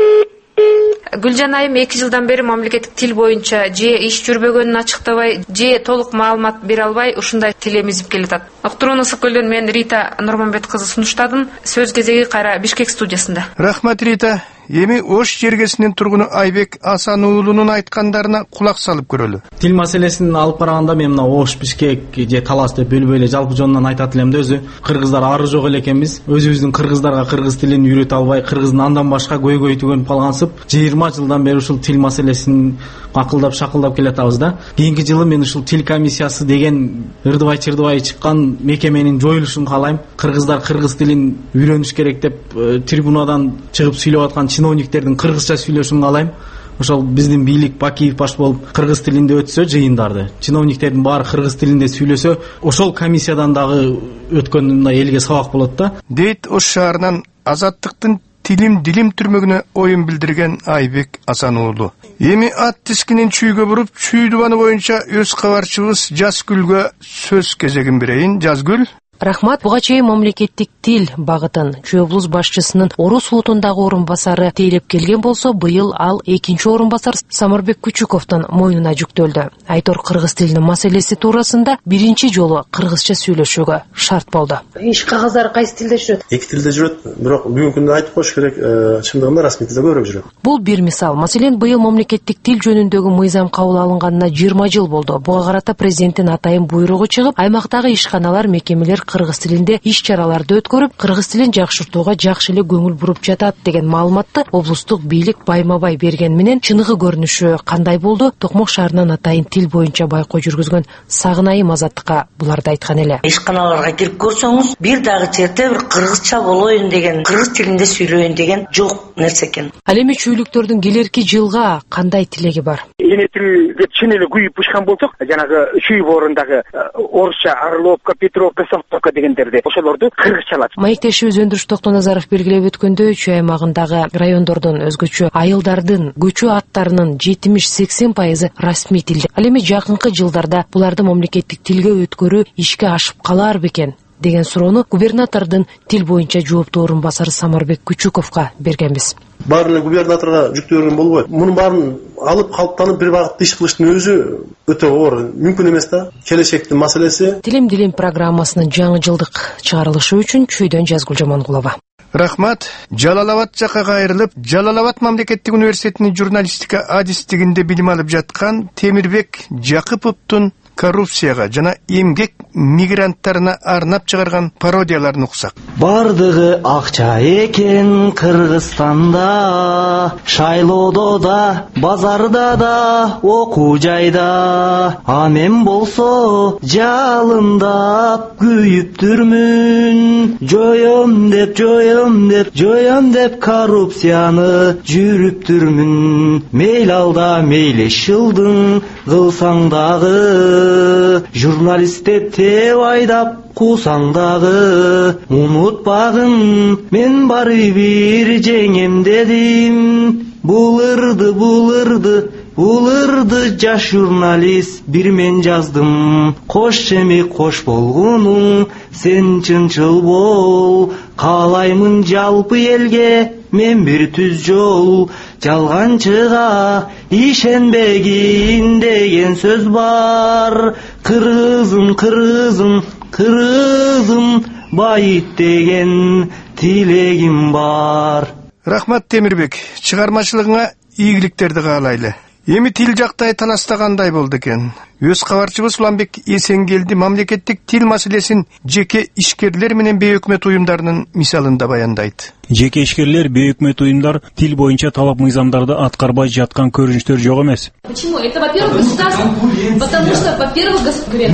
Гүлжан айым 2 жылдан бери мамлекеттик тил боюнча же иш жүрбөгөнүн ачыктабай, же толук маалымат бере албай ушундай тил эмизип келатат. Уктурууну Ысык көлдөн мен Рита Нурманбет кызы сунуштадым. Сөз кезеги кайра Бишкек студиясында. Рахмат, Рита. Эми Ош жергесинин тургуну Айбек Асан уулунун айткандарына кулак салып көрөлү. Тил маселесин алып караганда мен мына Ош, Бишкек же Талас деп бөлбөй эле жалпы жонунан айтат элем да, өзү кыргыздар ары жок эле экенбиз. Өзүбүздүн кыргыздарга кыргыз тилин үйрөтө албай, кыргыздын андан башка көйгөй түгөнүп калгансып, 20 жылдан бери ушул тил маселесин акылдап шакылдап келатабыз да. Кийинки жылы мен ушул тил комиссиясы деген ырдыбай чыккан мекеменин жоюлушун каалайм. Кыргыздар кыргыз тилин үйрөнүш керек деп трибунадан чыгып сүйлөп аткан чиновниктердин кыргызча сүйлөшүн каалайм. Ошол биздин бийлик Бакиев баш болуп кыргыз тилинде өтсө жыйындарды, чиновниктердин баары кыргыз тилинде сүйлөсө, ошол комиссиядан дагы өткөндө элге сабак болот да. Дейт Ош шаарынан Азаттыктын тилим дилим түрмөгүнө оюн билдирген Айбек Асан уулу. Эми ат тискинин чүйгө буруп, чүй дубаны боюнча өз кабарчыбыз Жазгүлгө сөз кезегин берейин. Жазгүл. Рахмат. Буга чейин мамлекеттик тил багытын Чүй облус башчысынын орус улутундагы орун басары тейлеп келген болсо, быйыл ал экинчи орун басар Самарбек Күчүковдун мойнуна жүктөлдү. Айтор кыргыз тилинин маселеси туурасында биринчи жолу кыргызча сүйлөшүүгө шарт болду. Иш кагаздары кайсы тилде жүрөт? Эки тилде жүрөт, бирок бүгүнкү күндө айтып коюш керек, чындыгында расмий тилде көбүрөөк жүрөт. Бул бир мисал. Маселен, быйыл мамлекеттик тил жөнүндөгү мыйзам кабыл алынганына 20 жыл болду. Буга карата президенттин атайын буйругу чыгып, аймактагы ишканалар, мекемелер кыргыз тилинде иш-чараларды өткөрүп, кыргыз тилин жакшыртууга жакшы эле көңүл буруп жатат деген маалыматты облустук бийлик байма-бай берген менен чыныгы көрүнүшү кандай болду? Токмок шаарынан атайын тил боюнча байкоо жүргүзгөн Сагынайым Азаттыкка буларды айткан эле. Ишканаларга кирип көрсөңүз, бир дагы жерде бир кыргызча болоюн деген, кыргыз тилинде сүйлөйүн деген жок нерсе экен. Ал эми чүйлүктөрдүн келерки жылга кандай тилеги бар? Эне тилге чын эле күйүп учкан болсок, жанагы чүй борундагы орусча Орловка, Петровка, Салтовка дегендерди ошолорду кыргызчалат. Маектешибиз Өндүрүш Токтоназаров белгилеп өткөндөй, чүй аймагындагы райондордун өзгөчө айылдардын көчү аттарынын 70-80% расмий тилде. Ал эми жакынкы жылдарда буларды мамлекеттик тилге өткөрүү ишке ашып калар бекен деген суроону губернатордун тил боюнча жооптуу орун басары Самарбек Күчүковго бергенбиз. Баары эле губернаторго жүктөө берген болбойт. Мунун баарын алып калыптанып бир багытта иш кылыштын өзү өтө оор, мүмкүн эмес да. Келечектин маселеси. Тилим программасынын жаңы жылдык чыгарылышы үчүн Чүйдөн Жазгул Жамангулова. Рахмат. Жалалабад жакка кайрылып, Жалалабад мамлекеттик университетинин журналистика адистигинде билим алып жаткан Темирбек Жакыповдун коррупцияга жана эмгек мигранттарына арнап чыгарган пародияларын уксак. Бардыгы акча экен Кыргызстанда, шайлоодо да, базарда да, окуу жайда. А мен болсо жалындап күйүптүрмүн, жоём деп коррупцияны жүрүптүрмүн. Мейл алда мейлеш жылдың кылсаң дагы, журналистте теп айдап кусаң дагы, унутпагын мен бары бир жеңем дедим. Булырды жаш журналист, бир мен жаздым. Кош эми кош болгонуң, сен чынчыл бол. Каалаймын жалпы элге мен бир түз жол. Жалганчыга ишенбегин деген сөз бар. Кыргызым байыт деген тилегим бар. Рахмат Темирбек, чыгармачылыгыңа ийгиликтерди каалайлы. Эми тил жактай таласта кандай болду экен? Өз кабарчыбыз Уламбек Эсенгелди мамлекеттик тил маселесин жеке ишкерлер менен бейөкмөт уюмдарынын мисалында баяндайт. Жеке ишкерлер, бейөкмөт уюмдар тил боюнча талап мыйзамдарды аткарбай жаткан көрүнүштөр жок эмес. Почему? Это, во-первых, государство. Потому что, во-первых,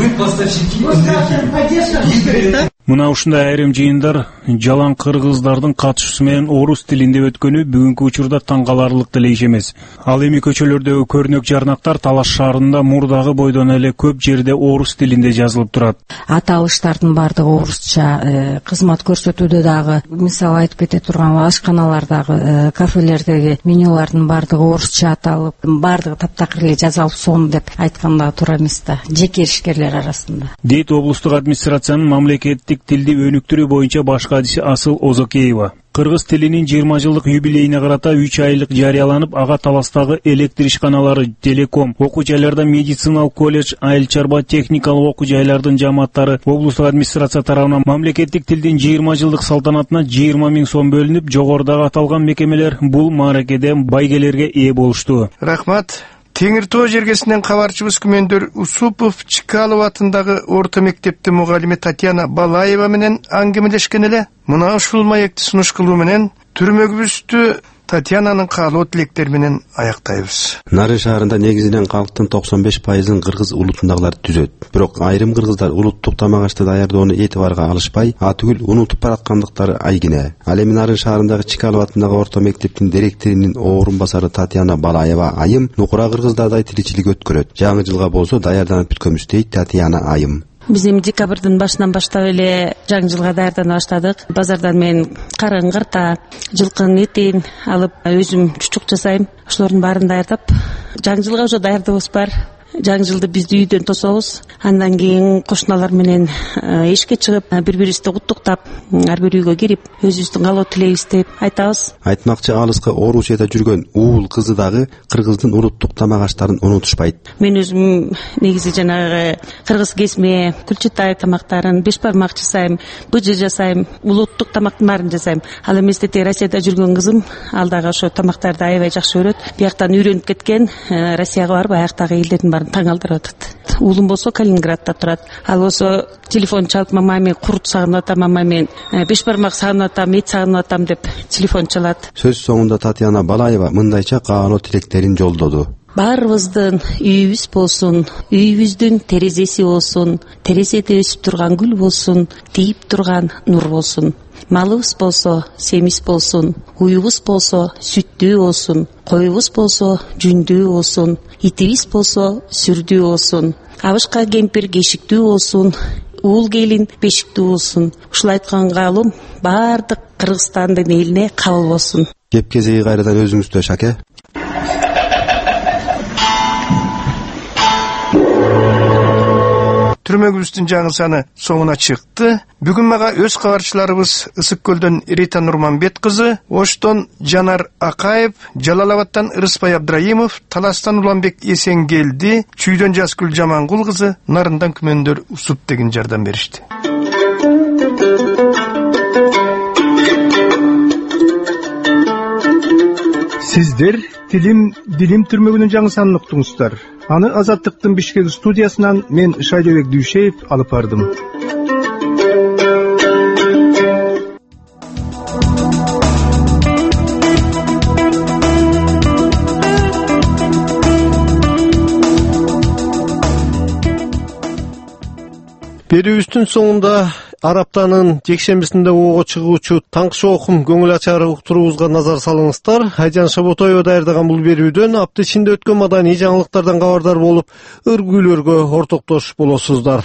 Мына ушундай айрым жыйындар жалаң кыргыздардын катышуусу менен орус тилинде өткөнү бүгүнкү учурда таң каларлык деле иш эмес. Ал эми көчөлөрдөгү көрнөк жарнактар Талаш шаарында мурдагы бойдон эле көп жерде орус тилинде жазылып турат. Аталыштардын бардыгы орусча, кызмат көрсөтүүдө дагы, мисалы айтып кете турган ашканалардагы, кафелердеги менюлардын бардыгы орусча аталып, бардыгы таптакыр эле жазалып сонун деп айтканда туура эмес да, жеке ишкерлер арасында. Дейт облустук администрациянын мамлекеттик тилди өнүктүрүү боюнча башкы адиси Асыл Озокеева. Кыргыз тилинин 20 жылдык юбилейине карата 3 айлык жарыяланып, ага таластагы электр ишканалары, телеком, окуу жайларда медициналык колледж, айыл чарба техникалык окуу жайлардын жааматтары облустук администрация тарабынан мамлекеттик тилдин 20 жылдык салтанатына 20 000 сом бөлүнүп, жогорудагы аталган мекемелер бул мааракеде байгелерге ээ болушту. Рахмат. Теңир Тоо жергесинен кабарчыбыз Күмөндөр Усупов Чкалов атындагы орто мектептин мугалими Татьяна Балаева менен аңгемелешкен эле. Мына ушул маекти сунуш кылуу менен түрмөгүбүздү Татьянанын каалоо тилектери менен аяктайбыз. Нарын шаарында негизинен калктын 95%-ын кыргыз улутундагылар түзөт. Бирок айрым кыргыздар улуттук тамак ашты даярдоону этибарга алышпай, атүгүл унутуп бараткандыктары айгине. Ал эми Нарын шаарындагы Чкалов атындагы орто мектептин директорунун орун басары Татьяна Балаева айым нукура кыргыздардай тиричилик өткөрөт. Жаңы жылга болсо даярданып бүткөнбүз дейт Татьяна айым. Биз эми декабрдын башынан баштап эле жаңы жылга даярдана баштадык. Базардан мен карын, кырта, жылкынын этин алып, өзүм чучук жасайм. Ошолордун баарын даярдап, жаңы жылга уже даярдыгыбыз бар. Жаңы жылды бизди үйдөн тособуз. Андан кийин кошуналар менен эшикке чыгып, бири-бирибизди куттуктап, ар бир үйгө кирип, өзүбүздүн каалоо тилегибизди айтабыз. Айтмакчы, алыска Орусияда жүргөн уул кызы дагы кыргыздын улуттук тамак аштарын унутушпайт. Мен өзүм негизи жанагы кыргыз кезме, күлчүтай тамактарын, беш бармак жасайм, быжы жасайм, улуттук тамактын баарын жасайм. Ал эмес тете Россияда жүргөн кызым, ал дагы ошо тамактарды аябай жакшы көрөт. Бияктан үйрөнүп кеткен, Россияга барып аяктагы элдердин баарын таң калтырып атат. Уулум болсо Калининградда турат. Ал болсо телефон чалып, мама мен курут сагынып атам, мама мен беш бармак сагынып атам, эт сагынып атам деп телефон чалат. Сөз соңунда Татьяна Балаева мындайча каалоо тилектерин жолдоду. Баарыбыздын үйүбүз болсун, үйүбүздүн терезеси болсун, терезеде өсүп турган гүл болсун, тийип турган нур болсун. Малыбыз болсо семиз болсун, уюбуз болсо сүттүү болсун, коюбуз болсо жүндүү болсун, итибиз болсо сүрдүү болсун, абышка кемпир кешиктүү болсун, уул келин бешиктүү болсун. Ушул айткан каалоом баардык Кыргызстандын элине кабыл болсун. Кеп кезеги кайрадан өзүңүздө Шаке. түрмөгүбүздүн жаңы саны соңуна чыкты. Бүгүн мага өз кабарчыларыбыз Ысык көлдөн Рита Нурманбет кызы, Оштон Жанар Акаев, Жалалабадтан Ырыспай Абдраимов, Таластан Уланбек Эсенгелди, Чүйдөн Жаскүл Жамангул кызы, Нарындан Күмөндөр Усуп деген жардам беришти. Сиздер Дилим түрмөгүнүн жаңы санын уктуңуздар. Аны Азаттыктын Бишкек студиясынан мен Шайдебек Дүйшеев алып бардым. Берүүбүздүн соңунда Араптанын жекшембисинде ого чыгуучу таңкы окум көңүл ачары уктуруубузга назар салыңыздар. Айжан Шаботоева даярдаган бул берүүдөн апта ичинде өткөн маданий жаңылыктардан кабардар болуп, өргүүлөргө ортоктош болосуздар.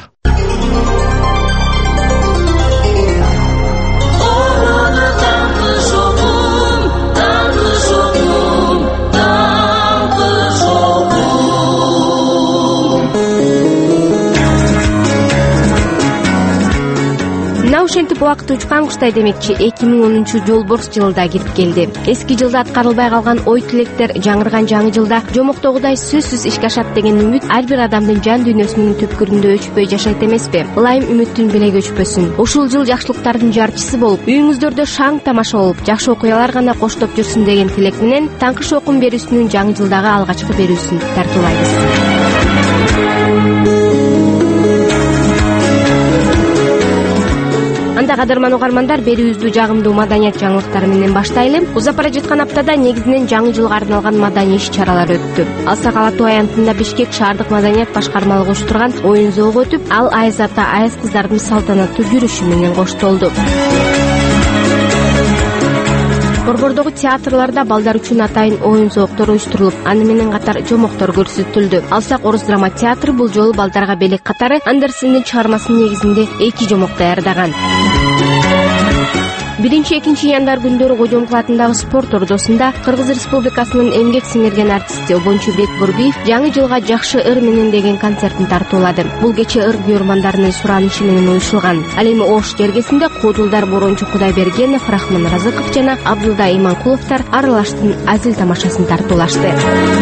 Ошентип убакыт учкан куштай демекчи 2010-Жолборс жылында кирип келди. Эски жылда аткарылбай калган ой тилектер жаңырган жаңы жылда жомоктогудай сөзсүз ишке ашат деген үмүт ар бир адамдын жан дүйнөсүнүн түпкүрүндө өчпөй жашайт эмеспи? Ылайым үмүттүн белеги өчпөсүн. Ушул жыл жакшылыктардын жарчысы болуп, үйүңүздөрдө шаң тамаша болуп, жакшы окуялар гана коштоп жүрсүн деген тилек менен таңкы окум берүүсүнүн жаңы жылдагы алгачкы берүүсүн тартуулайбыз. Анда кадырман угармандар, берүүбүздү жагымдуу маданият жаңылыктары менен баштайлы. Узап бара жаткан аптада негизинен жаңы жылга арналган маданий иш-чаралар өттү. Алсак Алатуу аянтында Бишкек шаардык маданият башкармалыгы уюштурган оюн зоого өтүп, ал Айыз ата Айыз кыздардын салтанаттуу жүрүшү менен коштолду. Борбордогу театрларда балдар үчүн атайын оюн зооктор уюштурулуп, аны менен катар жомоктор көрсөтүлдү. Алсак Орус драма театры бул жолу балдарга белек катары Андерсендин чыгармасынын негизинде 2 жомок даярдаган. 1-2 январ күндөрү Кожомкул атындагы спорт ордосунда Кыргыз Республикасынын эмгек сиңирген артисти Обончубек Бурбиев жаңы жылга жакшы ыр менен деген концертин тартуулады. Бул кече ыр күйөрмандарынын суранышы менен уюшулган. Ал эми Ош жергесинде Куудулдар Борончу Кудайбергенов, Рахман Разыков жана Абдулда Иманкуловдор аралаштын азил тамашасын тартуулашты.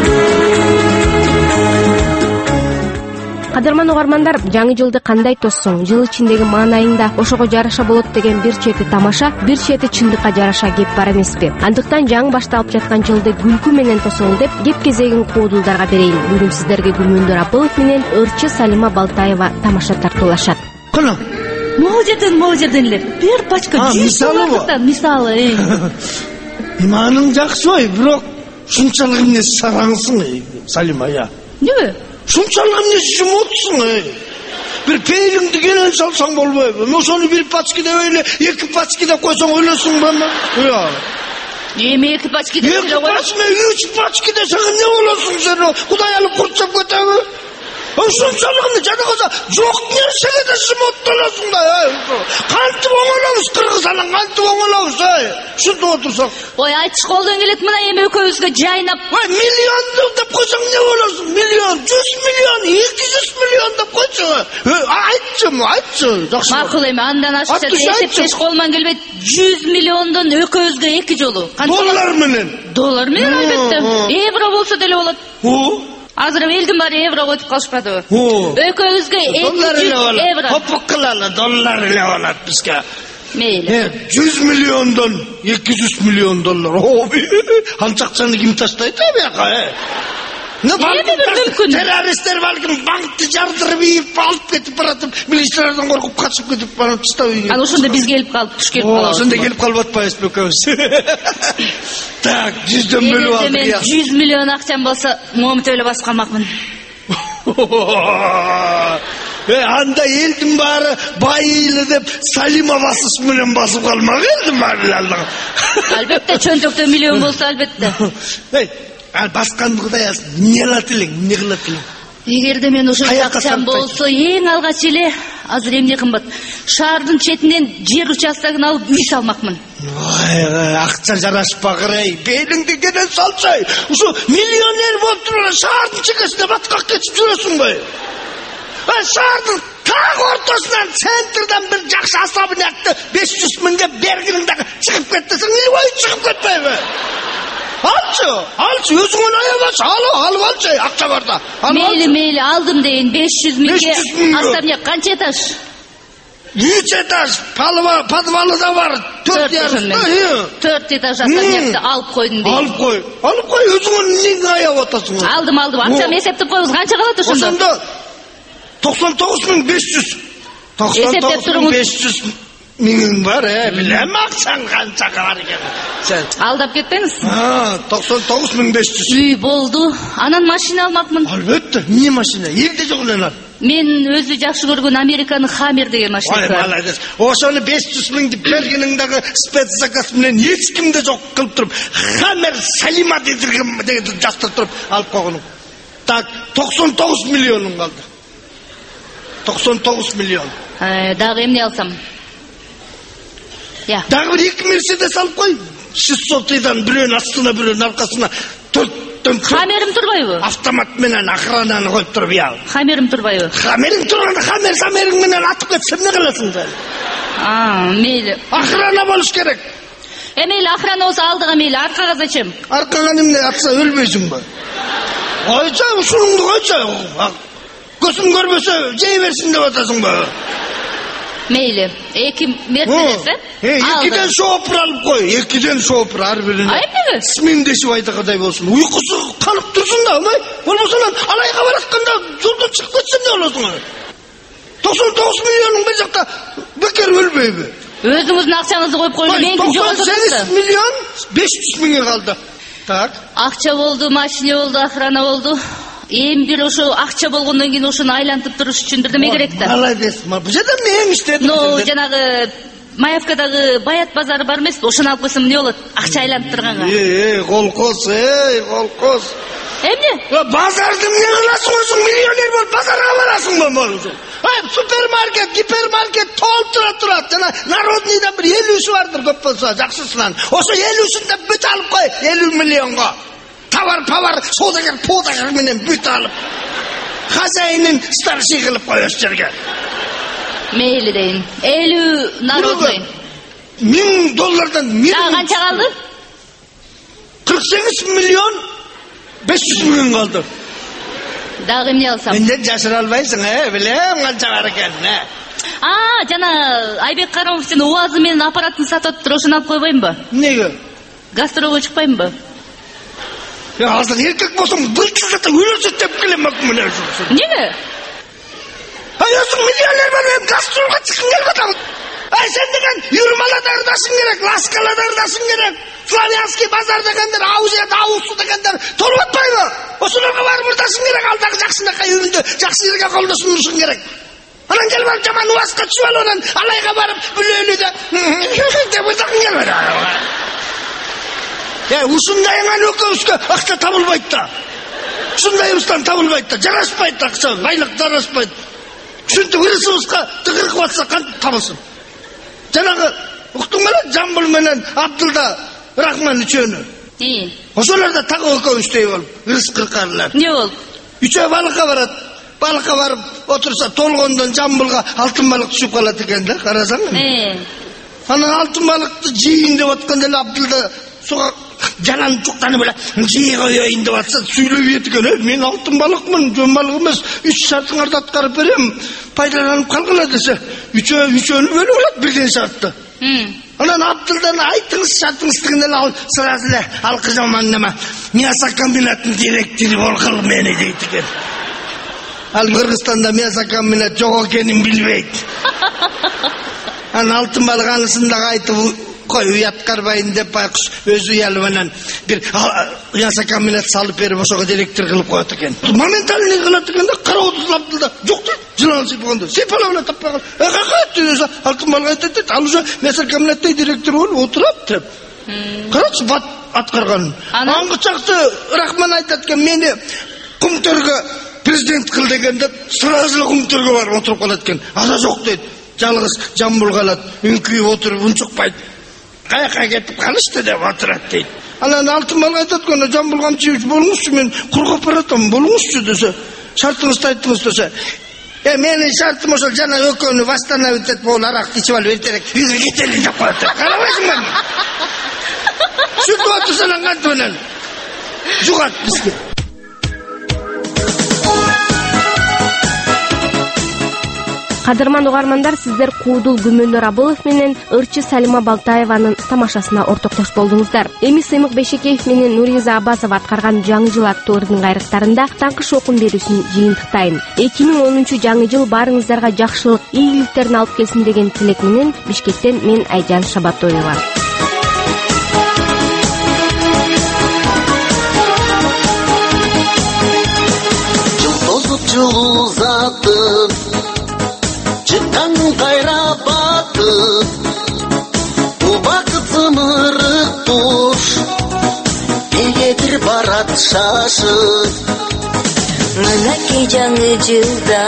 Кадырман угармандар, жаңы жылды кандай тоссоң, жыл ичиндеги маанайыңда ошого жараша болот деген бир чети тамаша, бир чети чындыкка жараша кеп бар эмеспи? Андыктан жаңы башталып жаткан жылды күлкү менен тосоң деп кеп кезегин Куудулдарга берейин. Бүгүн сиздерге Гүлмөндөр Абылов менен ырчы Салима Балтаева тамаша тартуулашат. Кана. Молжерденлер. Бир пачка мисалы. Иманың жакшы, бирок шунчалык эмне сараңсың, Салима я. Неме? Шунчалык эмне жумотсуң, бир пейлиңди келен салсаң болбойбу? Ошону бир пачка деп эле 2 пачка деп койсоң өлөсүңбү? Эми 2 пачка деп эле кой. 3 пачка десең эмне болосуң сен? Кудай алып курчап кетеби? Ошончалыгын жана коза жок нерсеге да жумоттолосуң да. Кантип оңолобуз кыргыз анан, кантип оңолобуз, ушинтип отурсак. Ой, айтыш колдон келет мына эми экөөбүзгө жайнап. Миллион деп койсоң эмне болосуң? Миллион, 100 миллион, 200 миллион деп койчу. Айтчы, жакшы. Макул эми андан ашыкча эсептеш колман келбейт. 100 миллиондон экөөбүзгө 2 жолу. Доллар менен. Доллар менен албетте. Евро болсо деле болот. Азыр элдин баары евро өтүп калышпадыбы? Экөөбүзгө 200 евро. Топук кылалы, доллар эле болот бизге. Мейли. 100 миллиондон 200 миллион доллар. Анча акчаны ким таштайт бияка? Террористтер балким банкты жардырып ийип алып кетип баратып, милициялардан коркуп качып кетип барып таштабы. Ал ошондо биз келип калып, туш келип калабыз. Ошондо келип калып атпайбызбы экөөбүз? Так, 100дөн бөлүп алдык. Мен 100 миллион акчам болсо, момут өлө басып калмакмын. Анда элдин баары байылы деп Салима басыш менен басып калмак элдин баары. Албетте чөнтөктө миллион болсо албетте. Ал басканды Кудай алсын. Эмне кылат элең? Эмне кылат элең? Эгерде мен ошо акчам болсо, эң алгач эле азыр эмне кымбат? Шаардын четинен жер участогун алып үй салмакмын. Ой, акча жарашпагыр эй. Белиңди кенен салчай. Ушу миллионер болуп туруп шаардын чекесине баткак кетип жүрөсүңбү? Шаардын так ортосунан центрдан бир жакшы особнякты 500 миңге бергиниң дагы чыгып кет десең илбой чыгып кетпейби? Алчы, өзүңөн аябашы, алып алчы, акча барда. Мейли, алдым дейин 500 миңге особняк канча этаж? 3 этаж, подвалы да бар, 4 этаж особнякты алып койдум дейин. Алып кой, өзүңөн эмнеге аяп атасың? Алдым, акчамды эсептеп коебуз, канча калат ошондо? Ошондо 99.500. 99.500 миңиң бар, билем акчаң канча бар экен. Сен алдап кетпеңиз. 99.500. Үй болду. Анан машина алмакмын. Албетте, эмне машина? Элде жок эле. Мен өзү жакшы көргөн Американын Хаммер деген машинасы бар. Молодец. Ошону 500 миң деп бергениң дагы спецзаказ менен эч кимде жок кылып туруп, Хаммер Салима деген жастырып туруп алып койгонум. Так, 99 миллионуң калды. 99 миллион. Дагы эмне алсам? Дагы бир 2 Мерседес алып кой. 600-тан бирөөнүн астына, бирөөнүн аркасына 4 Хамерим турбайбы? Автомат менен охрананы коюп туруп, Хамерим турбайбы? Хамерим турганда Хамериң менен атып кетсе эмне кыласың сен? Мейли. Охрана болуш керек. Мейли, охрана болсо алдыга мейли, аркага зачем? Аркага эмне атса өлбөйсүңбү? Койча, ушунуңду койча. Көзүң көрбөсө жей берсин деп атасыңбы? Мейли, 2 Мерседес, 2ден шопур алып кой, 2ден шопур ар бирине. Эмнеге? Смендешип айтакадай болсун. Уйкусу калып турсун да, болбосо алайга баратканда жолдон чыгып кетсе эмне болосуң? 99 миллионуң бир жакта бекер өлбөйбү? Өзүңүздүн акчаңызды коюп коюңуз, меники жок. 98 миллион 500 миңге калды. Так. Акча болду, машина болду, охрана болду. Бир ошо акча болгондон кийин ошону айлантып туруш үчүн бирдеме керек да. Молодец. Бул жерде мен иштедим. Жанагы Маевкадагы Баят базары бар эмеспи? Ошону алып койсом эмне болот? Акча айлантып турганга. Колкоз, колкоз. Эмне? Базарды эмне кыласың өзүң? Миллионер болуп базарга барасыңбы болсо? Супермаркет, гипермаркет толтура турат. Жана народныйдан бир 50-сü бардыр көп болсо, жакшысынан. Ошо 50-сünde бүт алып кой, 50 миллионго. Товар, содагер, подагер менен бүт алып. Хозяинин старший кылып кой ошол жерге. Мейли дейин. 50 народный. $1000 Дагы канча калды? 48 миллион 500 миң калды. Дагы эмне алсам? Менден жашыра албайсың, билем канча бар экен. Жана Айбек Карамовдун УАЗы менен аппаратын сатып атыптыр, ошону алып койбоймунбу? Эмнеге? Гастролго чыкпаймынбы? Азыр эркек болсоң, былчылыкта өлөсөт деп келем мен ошо. Эмнеге? Өзүң миллионер болуп гастролго чыккың келип атабы. Сен деген Юрмалада ырдашың керек, Ласкалада ырдашың керек. Славянский базар дегендер, Аузияда Аусу дегендер толуп атпайбы? Ошолорго барып ырдашың керек, алдагы жакшынакай үйүндө жакшы жерге колдо сунушуң керек. Анан келип алып жаман УАЗга түшүп алып, анан алайга барып бүлөлүдө деп ырдашың келбейт. Ушундайыңан экөөбүзгө акча табылбайт да. Ушундайыбыздан табылбайт да, жарашпайт акча, байлык жарашпайт. Ушинтип ырысыбызга тыгыркып атса кантип табылсын? Жанагы уктуң беле, Жамбыл менен Абдылда Рахман үчөөнү. Ошолор да так экөөбүздөй болуп, ырыс кыркарлар. Эмне болуп? Үчөө балыкка барат. Балыкка барып отурса, толгондон Жамбылга алтын балык түшүп калат экен да, карасаң. Анан алтын балыкты жийин деп атканда эле Абдылда суга жалан чуктанып эле жей коёюн деп атса, сүйлөп экен, мен алтын балыкмын, жөн балык эмес, 3 шартыңарды аткарып берем, пайдаланып калгыла десе, үчөөнү бөлүп алат бирден шартты. Анан Абдылдан айтыңыз шартыңыз дегенде ал сразу эле алкы жаман неме, мясокомбинаттын директору болгул мени дейт экен. Ал Кыргызстанда мясокомбинат жок экенин билбейт. Анан алтын балык анысындагы айтып кой уят карбайын деп байкуш өз уялы менен бир мясокомбинат салып берип ошого директор кылып коет экен. Моментально кылат экен да, кароодун Абдылда жок дейт. Жылан сыйпаганда сыйпалап эле таппай калат. Какат десе алтын балык айтат, ал уже мясокомбинатта директор болуп отурат деп. Карачы бат аткарган. Аңгы чакты Рахман айтат экен, мени Кумтөргө президент кыл дегенде сразу эле Кумтөргө барып отуруп калат экен. Ада жок дейт. Жалгыз Жамбыл калат, үңкүйүп отуруп унчукпайт. Каяка кетип калышты деп отурат дейт. Анан алтын балык айтат экен, Жамбыл камчыбек болуңузчу, мен кургап баратам, болуңузчу десе, шартыңызды айттыңыз десе, Менин шартым ошол жана экөөнү восстановить болгон аракты ичип алып эртерээк үйгө кетели деп коет. Карабайсыңбы? Сүртүп отурсаң кантип менен жугат бизге. Кадырман угармандар, сиздер Куудул Күмөлдөр Абылов менен ырчы Салима Балтаеванын тамашасына ортоктош болдуңуздар. Эми Сыймык Бешекеев менен Нуриза Аббасов аткарган жаңы жыл аттуу ырдын кайрыктарында таңкы шокун берүүсүн жыйынтыктайм. 2010 жаңы жыл баарыңыздарга жакшылык, ийгиликтерин алып келсин деген тилек менен Бишкектен мен Айжан Шабатоева. Жыл узатып чыккан кайра батып, бул бакыт сымырык туш кегетир барат шашып. Мынакей жаңы жылда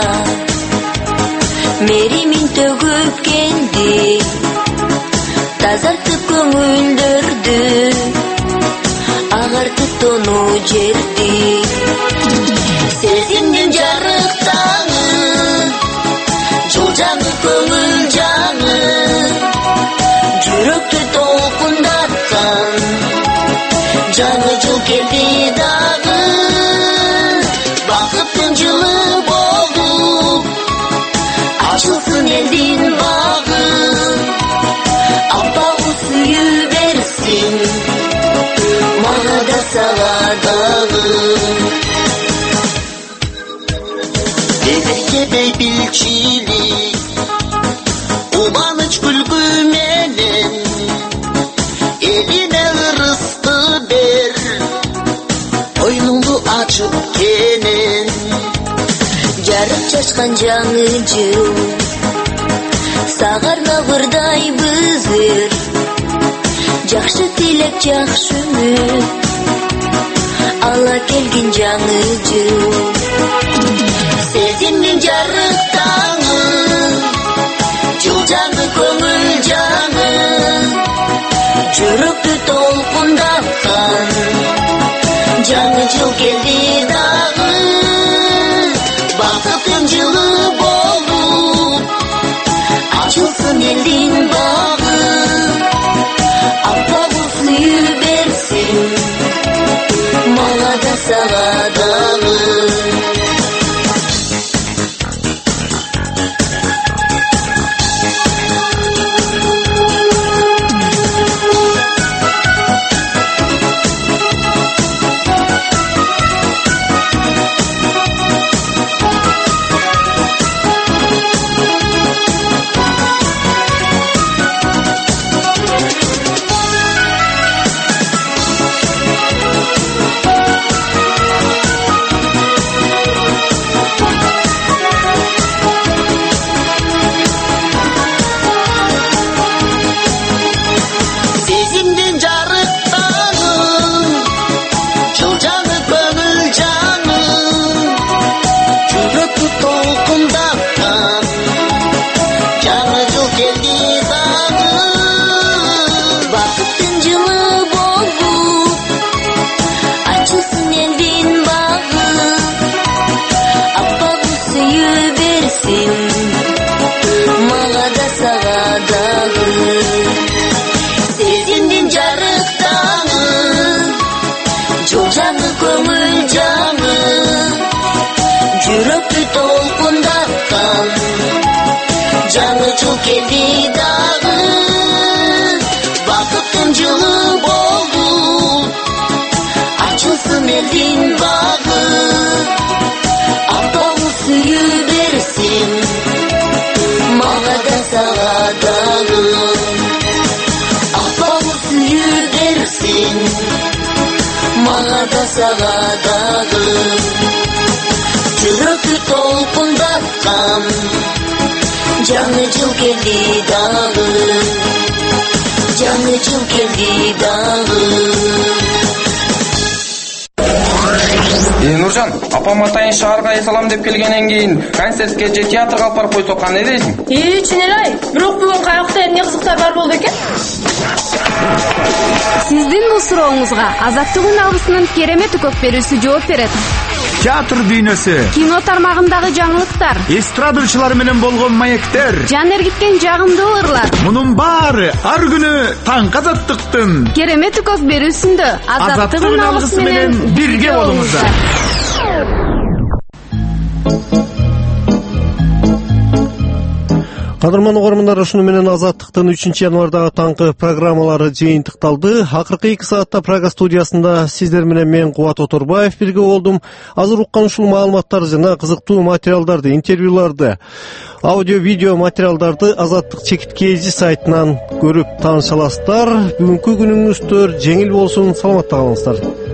меримин төгүп келди, тазартып көңүлдөрдү, агартып тонуу жерди. Сезимдин жарык таңы, жыл жаңы көңүл жаңы, жүрөктү толкундаткан жаңы жыл келди дагы. Бакыттын жылы болуп ачылсын элдин багы, аппагы сүйүү берсин мага да сага дагы. Бейбилчилик, убаныч күлкү менен элине ырысты бер, койнуңду ачып кенен. Жарык чачкан жаңы жыл сага арнагырдай бызыр, жакшы тилек, жакшы үмүт ала келген жаңы жыл. Сезимдин жарык таңы, жыл жаңы көңүл жаңы, жүрөктү толкундаткан жаңы жыл келди дагы. Бакыттын жылы болуп ачылсын элдин багы, аппагы сүйүү берсин мага да сага дагы. Жаңы жыл келди дагы, бакыттын жылы болуп ачылсын элдин багы, аппагы сүйүү берсин мага да сага дагы. Аппагы сүйүү берсин мага да сага дагы. Жүрөктү толкундаткан жаңы жыл келди дагы, жаңы жыл келди дагы. Нуржан, апам атайын шаарга эсалам деп келгенден кийин концертке же театрга алып барып койсок кандай дейсиң? Чын эле, бирок бүгүн каякта эмне кызыктар бар болду экен? Сиздин бул сурооңузга Азаттык үн албысынын керемет үкөк берүүсү жооп берет. театр дүйнөсү, кино тармагындагы жаңылыктар, эстрадачылар менен болгон маектер, жан эргиткен жагымдуу ырлар. Мунун баары ар күнү таңкы Азаттыктын Керемет укок берүүсүндө Азаттыктын алгысы менен бирге болуңуздар. Кадырман угармандар, ушуну менен Азаттыктын 3-январдагы таңкы программалары жыйынтыкталды. Акыркы 2 саатта Прага студиясында сиздер менен мен Кубат Оторбаев бирге болдум. Азыр уккан ушул маалыматтар жана кызыктуу материалдарды, интервьюларды, аудио, видео материалдарды Азаттык чекиткейи сайтынан көрүп тааныша аласыздар. Бүгүнкү күнүңүздөр жеңил болсун, саламатта калыңыздар.